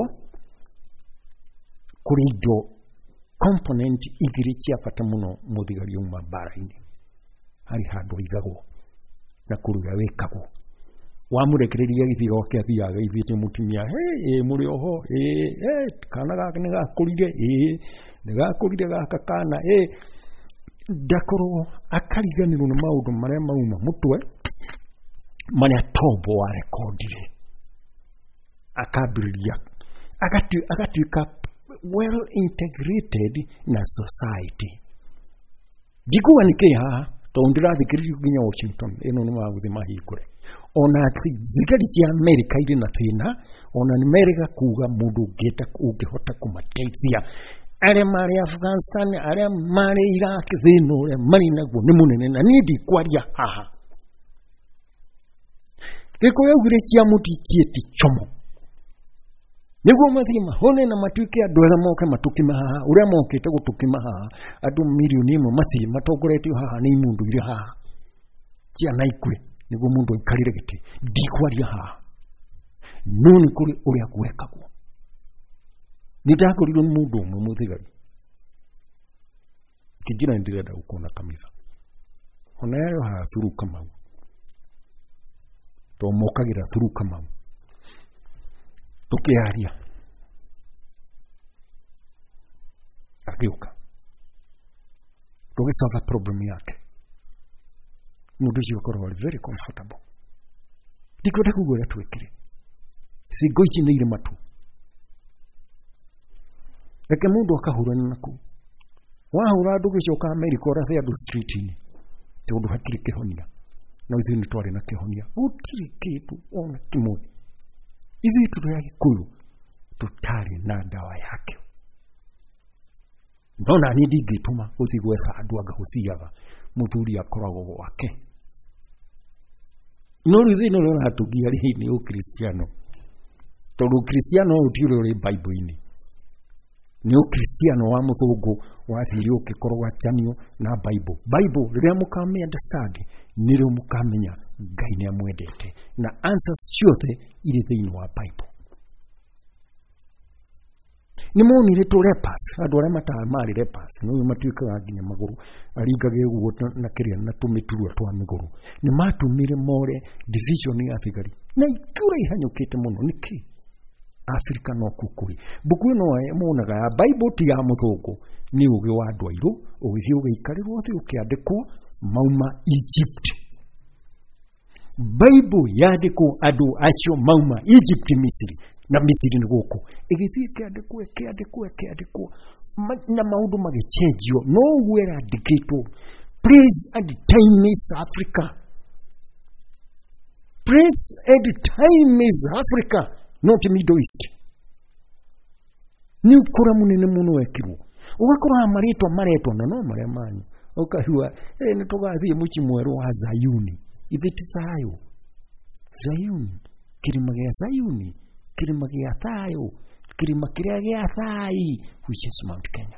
kuri indo component igiri cia bata muno muthigari uma bara-ini hari handu igagwo na kuruga wekagwo wamurekereria githiga oke athiaga ithite mutumia hey muri oho eh eh kana gaka ni gakurire eh ni gakurire gaka kana eh ndakoro akariganirwo na maundu maria mauma mutwe maria Tobo wa recordire akabiriria agatu agatuika well integrated na society jikuwa nikia tondira thikiririo nginya Washington ino ni maguthi mahingure ona thigari cia America iri na thina ona ni America kuga mundu ngeta ungihota kumateithia are mari Afghanistan are mari Iraq thina ure mari naguo ni munene na ni ndi kwaria haha iko yugire cia mutikieti chomo niguo mathima hone na matuike andu ara moke matukima haha uria mokite gutukima haha andu milioni imwe mathi matongoretio haha ni mundu ire haha cia naikwe niguo mundu ikarire giti ndikwaria haha nuni kuri uria gwekagwo nitakorirwo mundu umwe muthigari kijina ndirenda ukona kamitha ona yayo ha thuru kamau to mokagira through Kamau tukiaria agĩũka tũgĩsolve problem yake. Mũndũ ũcio akorwo arĩ very comfortable. Ndikwenda kuuga ũrĩa twekire singo ici nĩ irĩ matu. Reke mũndũ akahũrana naku, wahũra andũ gĩcoka Amerika ũrathe andũ street-inĩ tondũ hatirĩ kĩhonia. No ithuĩ nĩ twarĩ na kĩhonia, gũtirĩ kĩndũ ona kĩmwe. Ithuĩ tũrĩ Agĩkũyũ tũtarĩ na ndawa yake. No na niĩ ndingĩtũma gũthiĩ gwetha andũ anga gũthiaga mũthuri akoragwo gwake. No rĩu thĩna ũrĩa ũratũgia rĩ nĩ ũkristiano, tondũ ũkristiano ũtiũrĩ ũrĩ Bible-inĩ. Nĩ ũkristiano wa mũthũngũ wathire ũkĩkorwo wachanio na Bible. Bible rĩrĩa mũkamĩ understand nĩrĩo mũkamenya Ngai nĩ amwendete na answers ciothe irĩ thĩinĩ wa Bible. Nĩ monire tũ lepers, andũ arĩa matarĩ marĩ lepers, no matuĩkaga nginya magũrũ aringage ũguo na kĩrĩa na tũmĩturwa twa mĩgũrũ. Nĩ matũmire more division ya thigari na ikũra ihanyũkĩte mũno. Nĩkĩ Afrika no kukuri buku ĩno monaga ya Bible ti ya mũthũngũ, nĩ ũgĩ wa andũ airũ ũgĩthiĩ ũgĩikarĩrwo thĩ ũkĩandĩkwo mauma Egypt. Bible yandĩkwo andũ acio mauma Egypt, Misiri na Misiri nĩ gũkũ ĩgĩthiĩ kĩandĩkwo kĩandĩkwo kĩandĩkwo na maũndũ magĩcenjio. No wera ndikĩtwo praise and time is Africa, praise and time is Africa, not Middle East. Ni ukura munene muno wekirwo ugakora maritwa maretwa na no marĩa manyu ukahua eh ni tugathiĩ mũci mwerũ wa Zayuni. Ithiti thayo Zayuni, kirima gĩa Zayuni, kirima gĩa thayo, kirima kĩrĩa gĩa thai, which is Mount Kenya.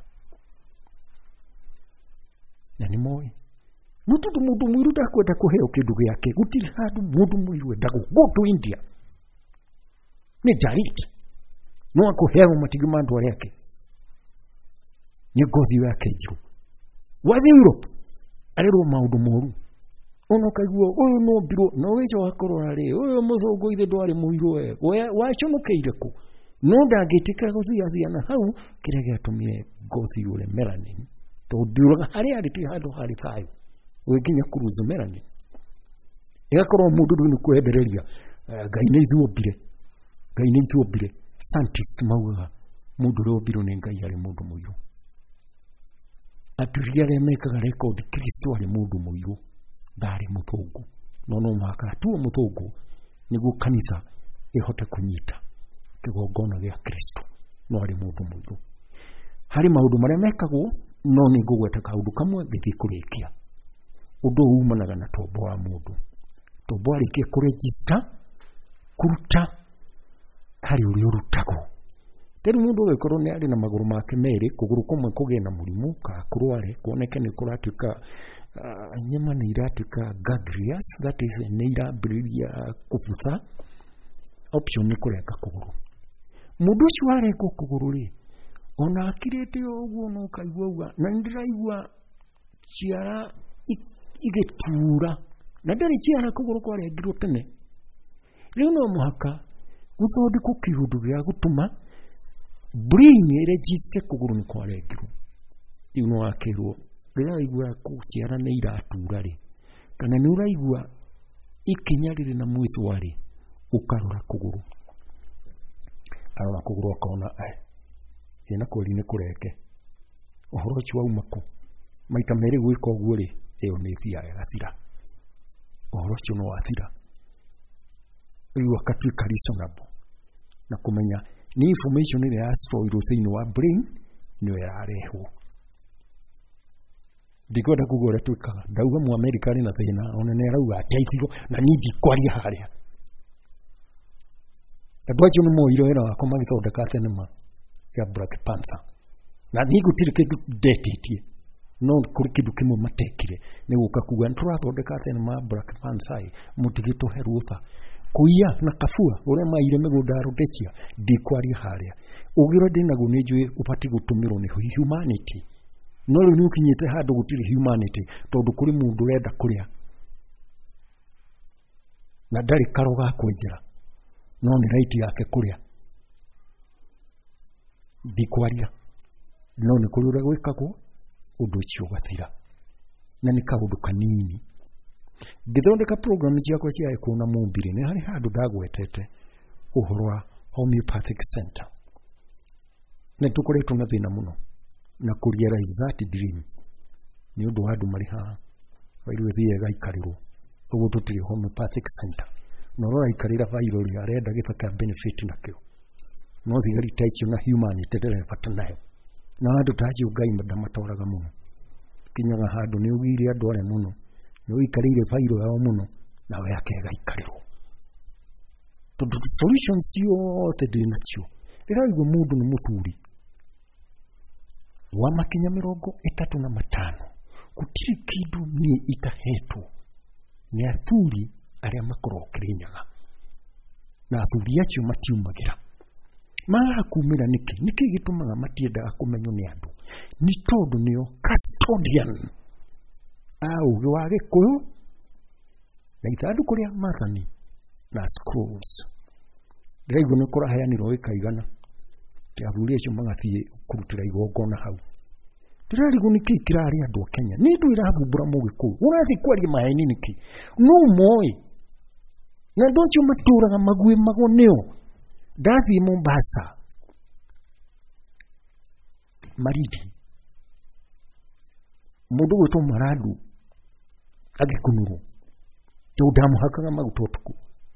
Na nĩ moĩ no tondũ mũndũ mũirũ ndakwenda kũheo kĩndũ gĩake, gũtirĩ handũ mũndũ mũirũ endaga go to India. Ni direct no akũheo matigi ma andũ arĩa ake nĩ ngothi yake njirũ. Wathi Europe arĩrwo maũndũ moru ono kaiguo ũyũ no mbirwo no wĩco wakorora rĩ ũyũ mũthũngũ ithe ndwarĩ mũirũ we waconokeire kũ. No ndangĩtĩka gũthiathia na hau kĩrĩa gĩatũmire ngothi yũre melanin tondũ harĩa arĩ ti handũ harĩ thayũ ũgĩkinya kuruzu melanin ĩgakorwo mũndũ ndũ nĩ kwendereria Ngai nĩ ithuombire, Ngai nĩ ithuombire. Scientist maugaga mũndũ ũrĩa ombirwo nĩ Ngai arĩ mũndũ mũirũ. Atũria arĩa mekaga record Kristo arĩ mũndũ mũirũ ndarĩ mũthũngũ. No no mwaka tuo mũthũngũ nĩguo kanitha ĩhote kũnyita kĩgongona gĩa Kristo, no arĩ mũndũ mũirũ. Harĩ maũndũ marĩa mekagwo no nĩ ngũgweta kaũndũ kamwe ngĩthiĩ kũrĩkia. Ũndũ umanaga na tombo wa mũndũ. Tombo arĩkia kũregister kuruta harĩ ũrĩa ũrutagwo. Tena mũndũ ũgĩkorwo nĩ arĩ na magũrũ make merĩ, kũgũrũ kũmwe kũgĩe na mũrimũ ka kũrware kuoneke nĩ kũratuĩka uh, nyama nĩ iratuĩka ganglions, that is nĩ irambĩrĩria kũbutha, option nĩ kũrenga kũgũrũ. Mũndũ ũcio warengwo kũgũrũ rĩ, ona akirĩte ũguo no kaigua uga na ndĩraigua ciara igĩtura na ndarĩ ciara kũgũrũ kwarengirwo tene. Rĩu no mũhaka gũthondekwo kĩũndũ gĩa gũtũma brain register kũgũrũ nĩ kwarengirwo. Rĩu no akĩrwo rĩrĩa waigua ciara nĩ iratura rĩ, kana nĩ ũraigua ikinya rĩrĩ na mwĩthwa rĩ, ũkarora kũgũrũ. Arora kũgũrũ akona eh ĩna kũri nĩ kũrenge. Ũhoro ũcio wauma kũ? Maita merĩ gwĩka ũguo rĩ, ĩyo nĩ thiaga gathira. Ũhoro ũcio no wathira. Rĩu akatuĩka reasonable na kũmenya ni information ĩrĩa ya stored thĩinĩ wa brain nĩyo yarehwo. Ndikwenda kuuga ũrĩa twĩkaga. Ndauga Mũamerika arĩ na thĩna ona nĩ arauga ateithio na niĩ ndikwaria harĩa. Andũ acio nĩ moire wĩra wako magĩthondeka thenema ya Black Panther. Na niĩ gũtirĩ kĩndũ ndetĩtie, no kũrĩ kĩndũ kĩmwe matekire nĩ gũka kuuga nĩtũrathondeka thenema ya Black Panther mũtigĩtũhe rũtha. Kuia na Kafua ũrĩa maire mĩgũnda ya Rhodesia ndikwaria harĩa. Ũgĩra ndĩnaguo nĩ njũĩ ũbatiĩ gũtũmĩrwo nĩ humanity. No rĩu nĩ ũkinyĩte handũ gũtirĩ humanity tondũ kũrĩ mũndũ ũrenda kũrĩa. na ndari karoga kwenjera no ni right yake kuria dikwaria no ni kurura gwikagwo undu ucio gathira na ni kaundu kanini ngithondeka program ciakwa cia ikuna mumbire ni hari handu ndagwetete uhoro wa homeopathic center na tukoretwo na thina muno na kurealize that dream ni undu wa andu mari haha wairu thie gaikariro ugu tutiri homeopathic center no rora ikarira viral ya renda githaka benefit nakyo no thigari taicho na humanity ndere bata nayo na andu taji ugai madamatoraga muno kinyaga handu ni ugire andu are muno no ikarire viral yao muno nawe akega ikariro to the solutions yothe ndi nacio iraigwo mundu ni muthuri wa makinya mirongo itatu na matano gutiri kindu ni itahetwo ni athuri aria makoro Kirinyaga na athuri acio matiumagira mara kumira niki niki gitumaga matiendaga kumenyo ni andu ni tondu nio custodian au wa Gikuyu na ithanduku ria mathani na scrolls ndiraigua ni kuraheanirwo ikaigana ti athuri acio magathie kurutira igongona hau ndirarigwo niki kirari andu a Kenya ni ndu iravumbura Mugikuyu urathi kwaria maeni niki no moi na ndocho maturaga magwe magoneo ndathi Mombasa maridi mundu gwitwo Maradu agikunuru tudamu hakaga magutotuku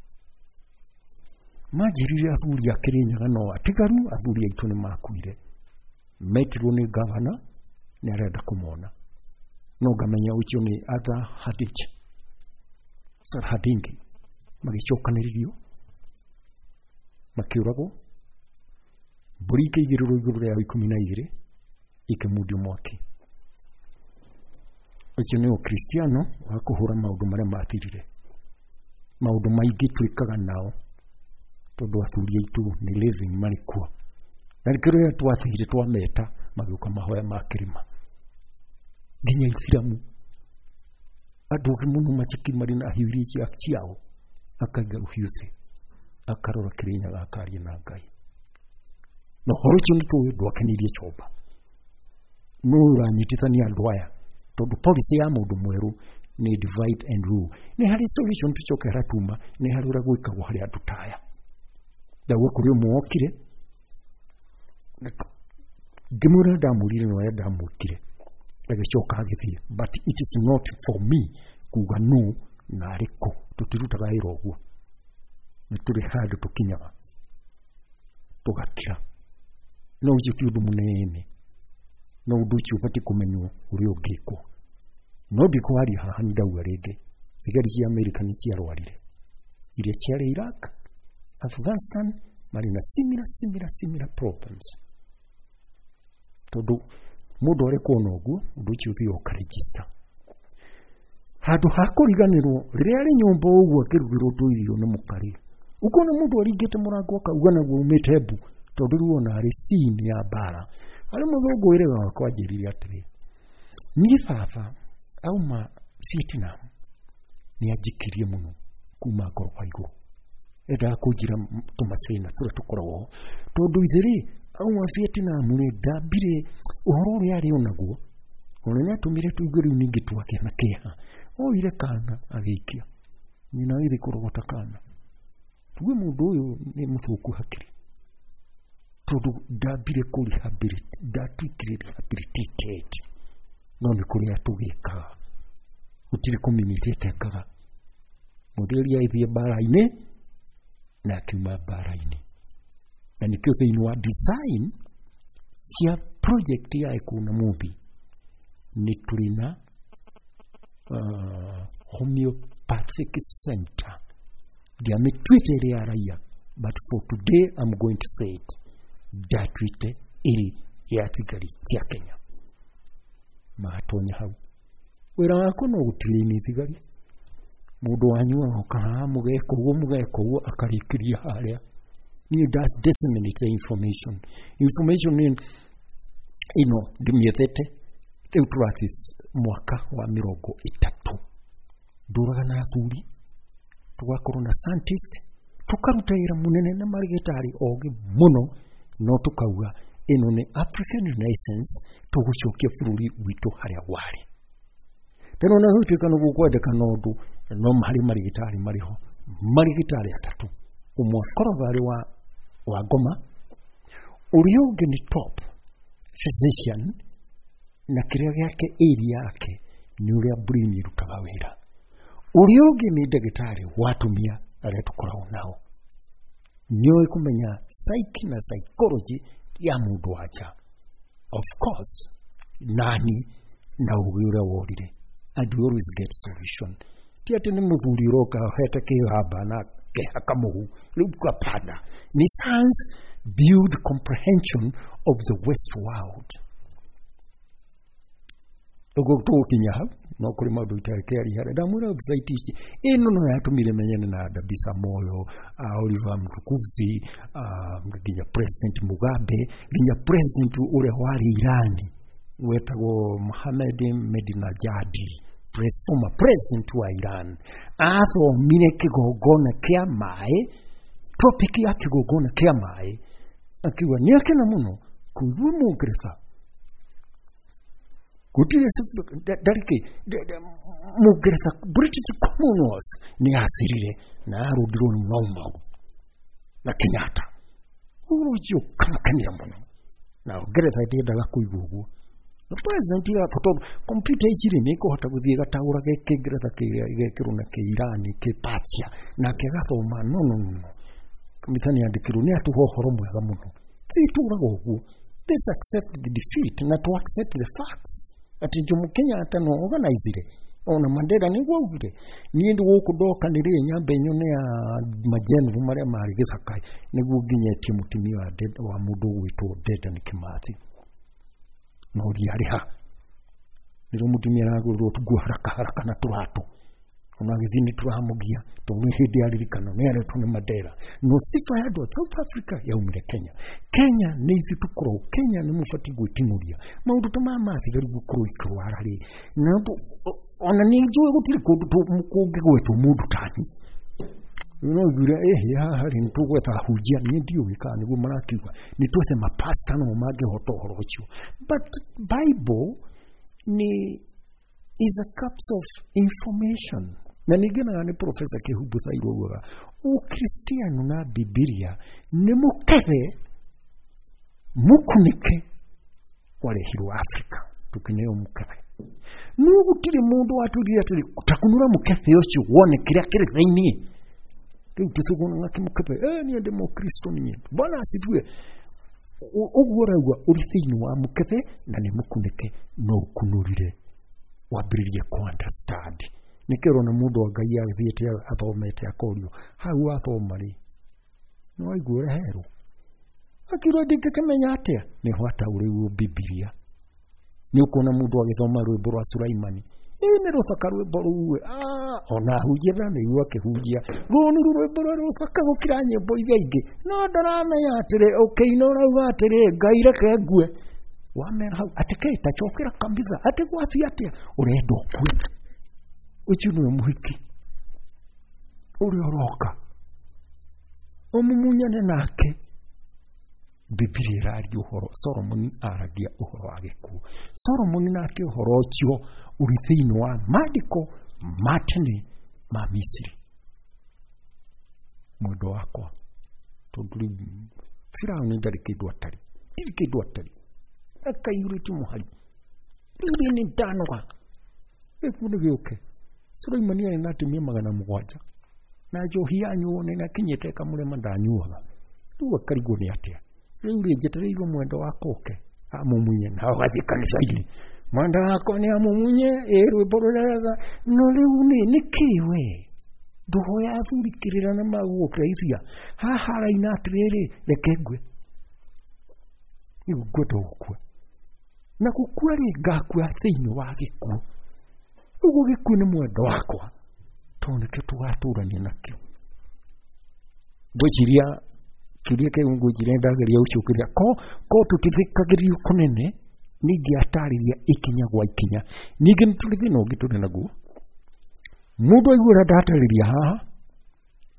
majirire athuri ya Kirinyaga no atigaru athuri aitu ni makuire metirwo ni governor ni arenda kumona no gamenya ucio ni Atha Hadich Sir Hadingi magicokaniririo makiurago burike igiriro iguru ya ikumi na igiri ikemudio mwaki ucio ni ukristiano wa kuhura maundu maria mathirire maundu maingi twikaga nao tondu athuri aitu ni living marikua na rikiro ya twathire twameta magiuka mahoya makirima nginya Ithiramu andu muno machiki mari na hiuri cia ciao akaga uhiuthi akarora Kirinyaga akaria na Ngai no horocho ni tuwe ndwakanirie choba no uranyitithania andu aya tondu policy ya mundu mweru ni divide and rule ni hari solution tuchokera tuma ni hari ura gwikagwo hari andu taya dawe kuri muokire ngimura ndamurire no ya ndamukire agacoka agithie but it is not for me kuga no na riko tutirutaga iroguo nituri handu tukinyaga tugakira no uci undu munene no undu uci ubati kumenywo uri ungikwo no ndikwari haha ndauga ringi thigari cia America ni ciarwarire iria ciari Iraq Afghanistan mari na similar similar similar problems todo mundu ari kuona uguo undu uci uthio ukaregister handu hakuriganirwo riria ari nyumba uguo akirugirwo tuirio ni mukari ukona mundu aringite murango akauga naguo umite mbu tondu ruona ari scene ya bara ari muthungu irega wakwa njirire atiri ni baba auma Vietnam ni ajikirie muno kuma ngoro kwa iguru enda kujira tumathina turia tukoragwo tondu ithiri auma Vietnam ni ndambire uhoro uria ari onaguo ona ni atumire tuiguru ningi twake na keha o ire kana agikia nyina iri kurogota kana tuwe mundu uyu ni muthuku hakiri tondu ndambire kuri habilitate ndatwikire rehabilitated no ni kuri atugikaga utiri community tekaga modeli ya ithie bara-ini na kuma bara-ini na nikio thini wa design cia project ya ikuna mubi ni turina uh, homeopathic center dia mitwite ya raia but for today I'm going to say it datwite iri ya thigari cia Kenya matonya hau wira wako no gutrain thigari mundu wanyu akoka mugeko uo mugeko uo akarikiria haria ni does disseminate the information information in ino ndimiethete riu turathi mwaka wa mirongo itatu nduraga na athuri tugakorwo na scientist, tukaruta wĩra mũnene na marigitari ogĩ mũno, no tukauga ĩno nĩ African Renaissance, tũgũcokia bũrũri witũ harĩa warĩ. Tena na hutuĩka nĩ gũkwendeka ũndũ, no harĩ marigitari mariho, marigitari atatu, ũmwe korovarĩ wa wa Ngoma, ũrĩa ũngĩ nĩ top physician, na kĩrĩa gĩake area yake nĩ ũrĩa brain irutaga wĩra. Ũrĩa ũngĩ nĩ ndagĩtarĩ wa atumia arĩa tũkoragwo nao, nĩoĩ kũmenya psyche na psychology ya mũndũ wacha. Of course, nani na ũgĩ ũrĩa worire, and we always get solution. Ti atĩ nĩ mũthuri ũroka hete kĩhamba na kĩhaka mũhu, rĩu kapana. Ni science build comprehension of the West world. Ũguo tũgũkinya hau, no kũrĩ maũndũ itakĩari harĩa. Ndamwĩra website ici, ĩno no yatũmire menyane na Dabisa Moyo, uh, Oliver Mtukudzi, uh, nginya President Mugabe, nginya President ũrĩa warĩ Irani, wetagwo Mohammed Ahmadinejad, former President wa Iran. Athomire kĩgongona kĩa maĩ, topic ya kĩgongona kĩa maĩ, akiuga nĩ akena mũno kũigua Mũngeretha gutire darike Mũngeretha British Commonwealth ni asirire na arudirwo ni mau na Kenyatta. Urojo kamakania mũno na Ngeretha ndendaga kũigua ũguo. Na president ya photo computer ichire ni kuhota guthie gataura ge Ngeretha kĩrĩa gekĩrwo na Kĩirani kĩpatia na kĩgathoma no no no kamitani andikirwo ni atu hohoro mwega mũno. Tituraga ũguo. This accept the defeat na to accept the facts. Ati Jomo Kenyatta no organize ona Mandela ni gwogire ni ndi gukudoka ni ri nyambe nyone ya majenero maria mari githakai niguo nginyetie mutimi wa wa mundu gwitwo Dedan Kimathi no riari ha ni mutimi aragurwo tugu haraka haraka na turatu ona githini turamugia tumwe hindi aririkano ni ari tune Mandela no sifa ya do South Africa ya umire Kenya Kenya ni itukuro Kenya ni mufati gwitimuria maundu tamama thigaru gukuru ikrwari na ona ni njue gutire kundu mukungi gwetwo mundu tani no gura eh ya hari ntugweta hujia ni ndio wika niguo marakiuga ni twethe mapasta no mage hoto horocho but Bible ni is a cups of information. Na nigena ni Professor Kihubu Thairoga o Kristiano na Biblia ni mukebe mukunike wale hiro Afrika tukineo mukebe nugu tiri mundu waturi aturi kutakunura mukebe yocho wone kiria kiri thaini riu tutugona ngaki mukebe eh ni ande mo Kristo ni bwana asitwe ogoragwa uri thaini wa mukebe na ni mukunike no kunurire wabiririe ku understand nikero na mundu wa Ngai agithiete athomete akorio hau athoma ri no aigure heru akiro ndingĩkĩmenya atia ni hwata uriu Biblia ni ukona mundu agithoma rwimbo rwa Sulaimani ĩ nĩ rũthaka rwimbo rũu ah ona hujia ni iwa kihujia rũni rwimbo rũthaka gũkira nyĩmbo iria ingĩ no ndaramenya atĩrĩ okay no rauga atĩrĩ Ngai reke ngue wamera hau atike tachokera kabisa ate gwathi atia urenda okwe uchu no muhiki uri oroka omumunyane nake Biblia irari uhoro Solomon aragia uhoro wa gikuo Solomon nake uhoro ucio uri thiini wa maandiko matene ma Misiri mundu wakwa tonduri Firauni ndari kindu atari ndiri kindu atari akayuriti muhari riri ni ndanwa ekune gyoke Sulaimani ari natimia magana mugwanja na johi anyuone na kinyete kamurema ndanyuaga ruwa karigo ni atia riu jetereigo mwendo wakoke amumunye na wathi kanisa ili mwenda wako ni amumunye erwe bororega no riu ni nikiwe nduho ya thurikirira na magukreithia haha raina atiriri rekegwe igodo ukwe na gukua ri ngakua thiini wa gikuo ugo gikuo ni mwendo wakwa toneke tugaturania nakio gwichiria kiria ke ngujire ndageria uchukiria ko ko tutithikagirio kunene ningi atariria ikinya gwa ikinya ningi niturithi no ngitune naguo mundu aigura ndatariria haha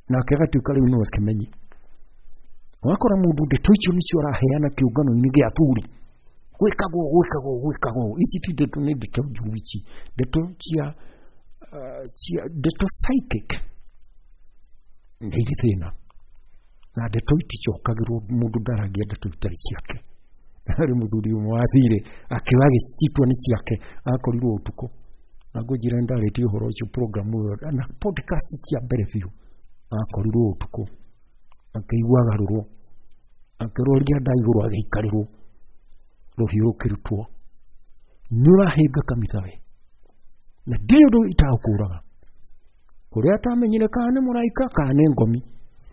na akagatuika riu no akimenyi wakora mundu ndeto icio nicio araheana kiungano-ini gia athuri gwikagwo gwikagwo gwikagwo ici ti ndeto ni ndeto njuici ndeto cia uh, cia ndeto psychic ndeto thina na ndeto iticokagirwo mundu ndaragia ndeto itari ciake ari muthuri umwe wathire akiwage citwa ni ciake akorirwo utuko nago njira ndarĩtie ũhoro ũcio program ũyũ na podcast cia mbere biũ akorirwo utuko akĩigua garũrwo akĩroria ndaigũrũ agĩikarĩrwo rũhiũ rũkĩrutwo nĩũrahinga kanitha we na ndirĩ ũndũ itagũkũraga ũrĩa atamenyire kana nĩ mũraika kana nĩ ngomi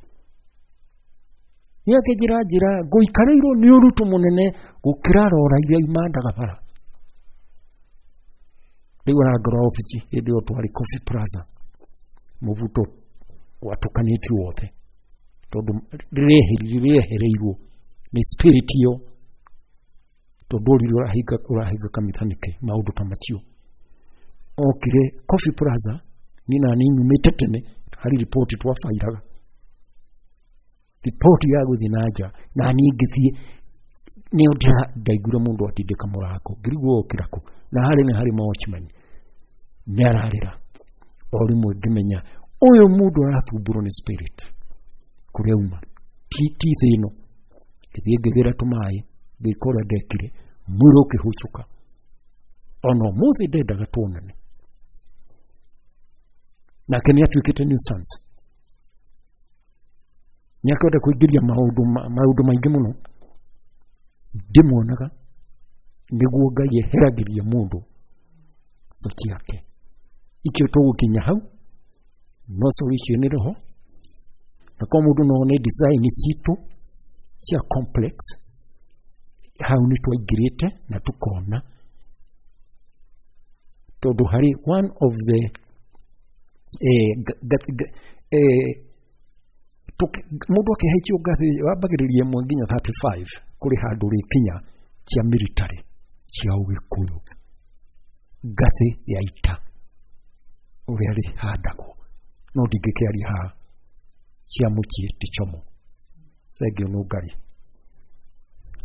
yake njĩra njĩra ngũikarĩirwo nĩ ũruto mũnene gũkĩra rora iria imandaga bara rĩu arangora ofici hĩndĩ ĩyo twarĩ Coffee Plaza mũvuto watukanĩtio wothe tondũ rĩrehereirwo nĩ spirit ĩyo tondũ ũrahinga ũrahinga kanitha nĩke maũndũ ta macio okire Coffee Plaza ni nani nyumĩte tene harĩ ripoti twabairaga ripoti ya gũthiĩ na nja na niĩ ngĩthiĩ nĩyo ndaigure mũndũ atindĩka mũrango ngĩrigwo okĩrako na harĩ nĩ harĩ watchman nĩ ararĩra o rĩmwe ngĩmenya ũyũ mũndũ arathumbũrwo nĩ spirit kũrĩa uma ti thĩno ngĩthiĩ ngĩgĩra tũmaĩ ngĩkora ndekire mwĩrĩ ũkĩhũcũka ona ũmũthĩ ndendaga tuonane nake nĩ atuĩkĩte nuisance nĩ akenda kũingĩria maũndũ maũndũ maingĩ mũno ndĩmuonaga nĩguo Ngai eheragĩria mũndũ tho ciake ikĩo tũgũkinya hau no solution nĩ roho na kwa mũndũ no nĩ design citũ cia complex hau nĩ twaingĩrĩte na tukona tondũ harĩ one of the eh eh mundu akihaicio ngathi wambagĩrĩria mwe nginya thirty-five kuri handu rikinya cia military cia Ũgĩkũyũ ngathi ya ita uria ri handagwo no ndingĩkĩaria haha cia mũciĩ tichomo thengio nũ Ngai.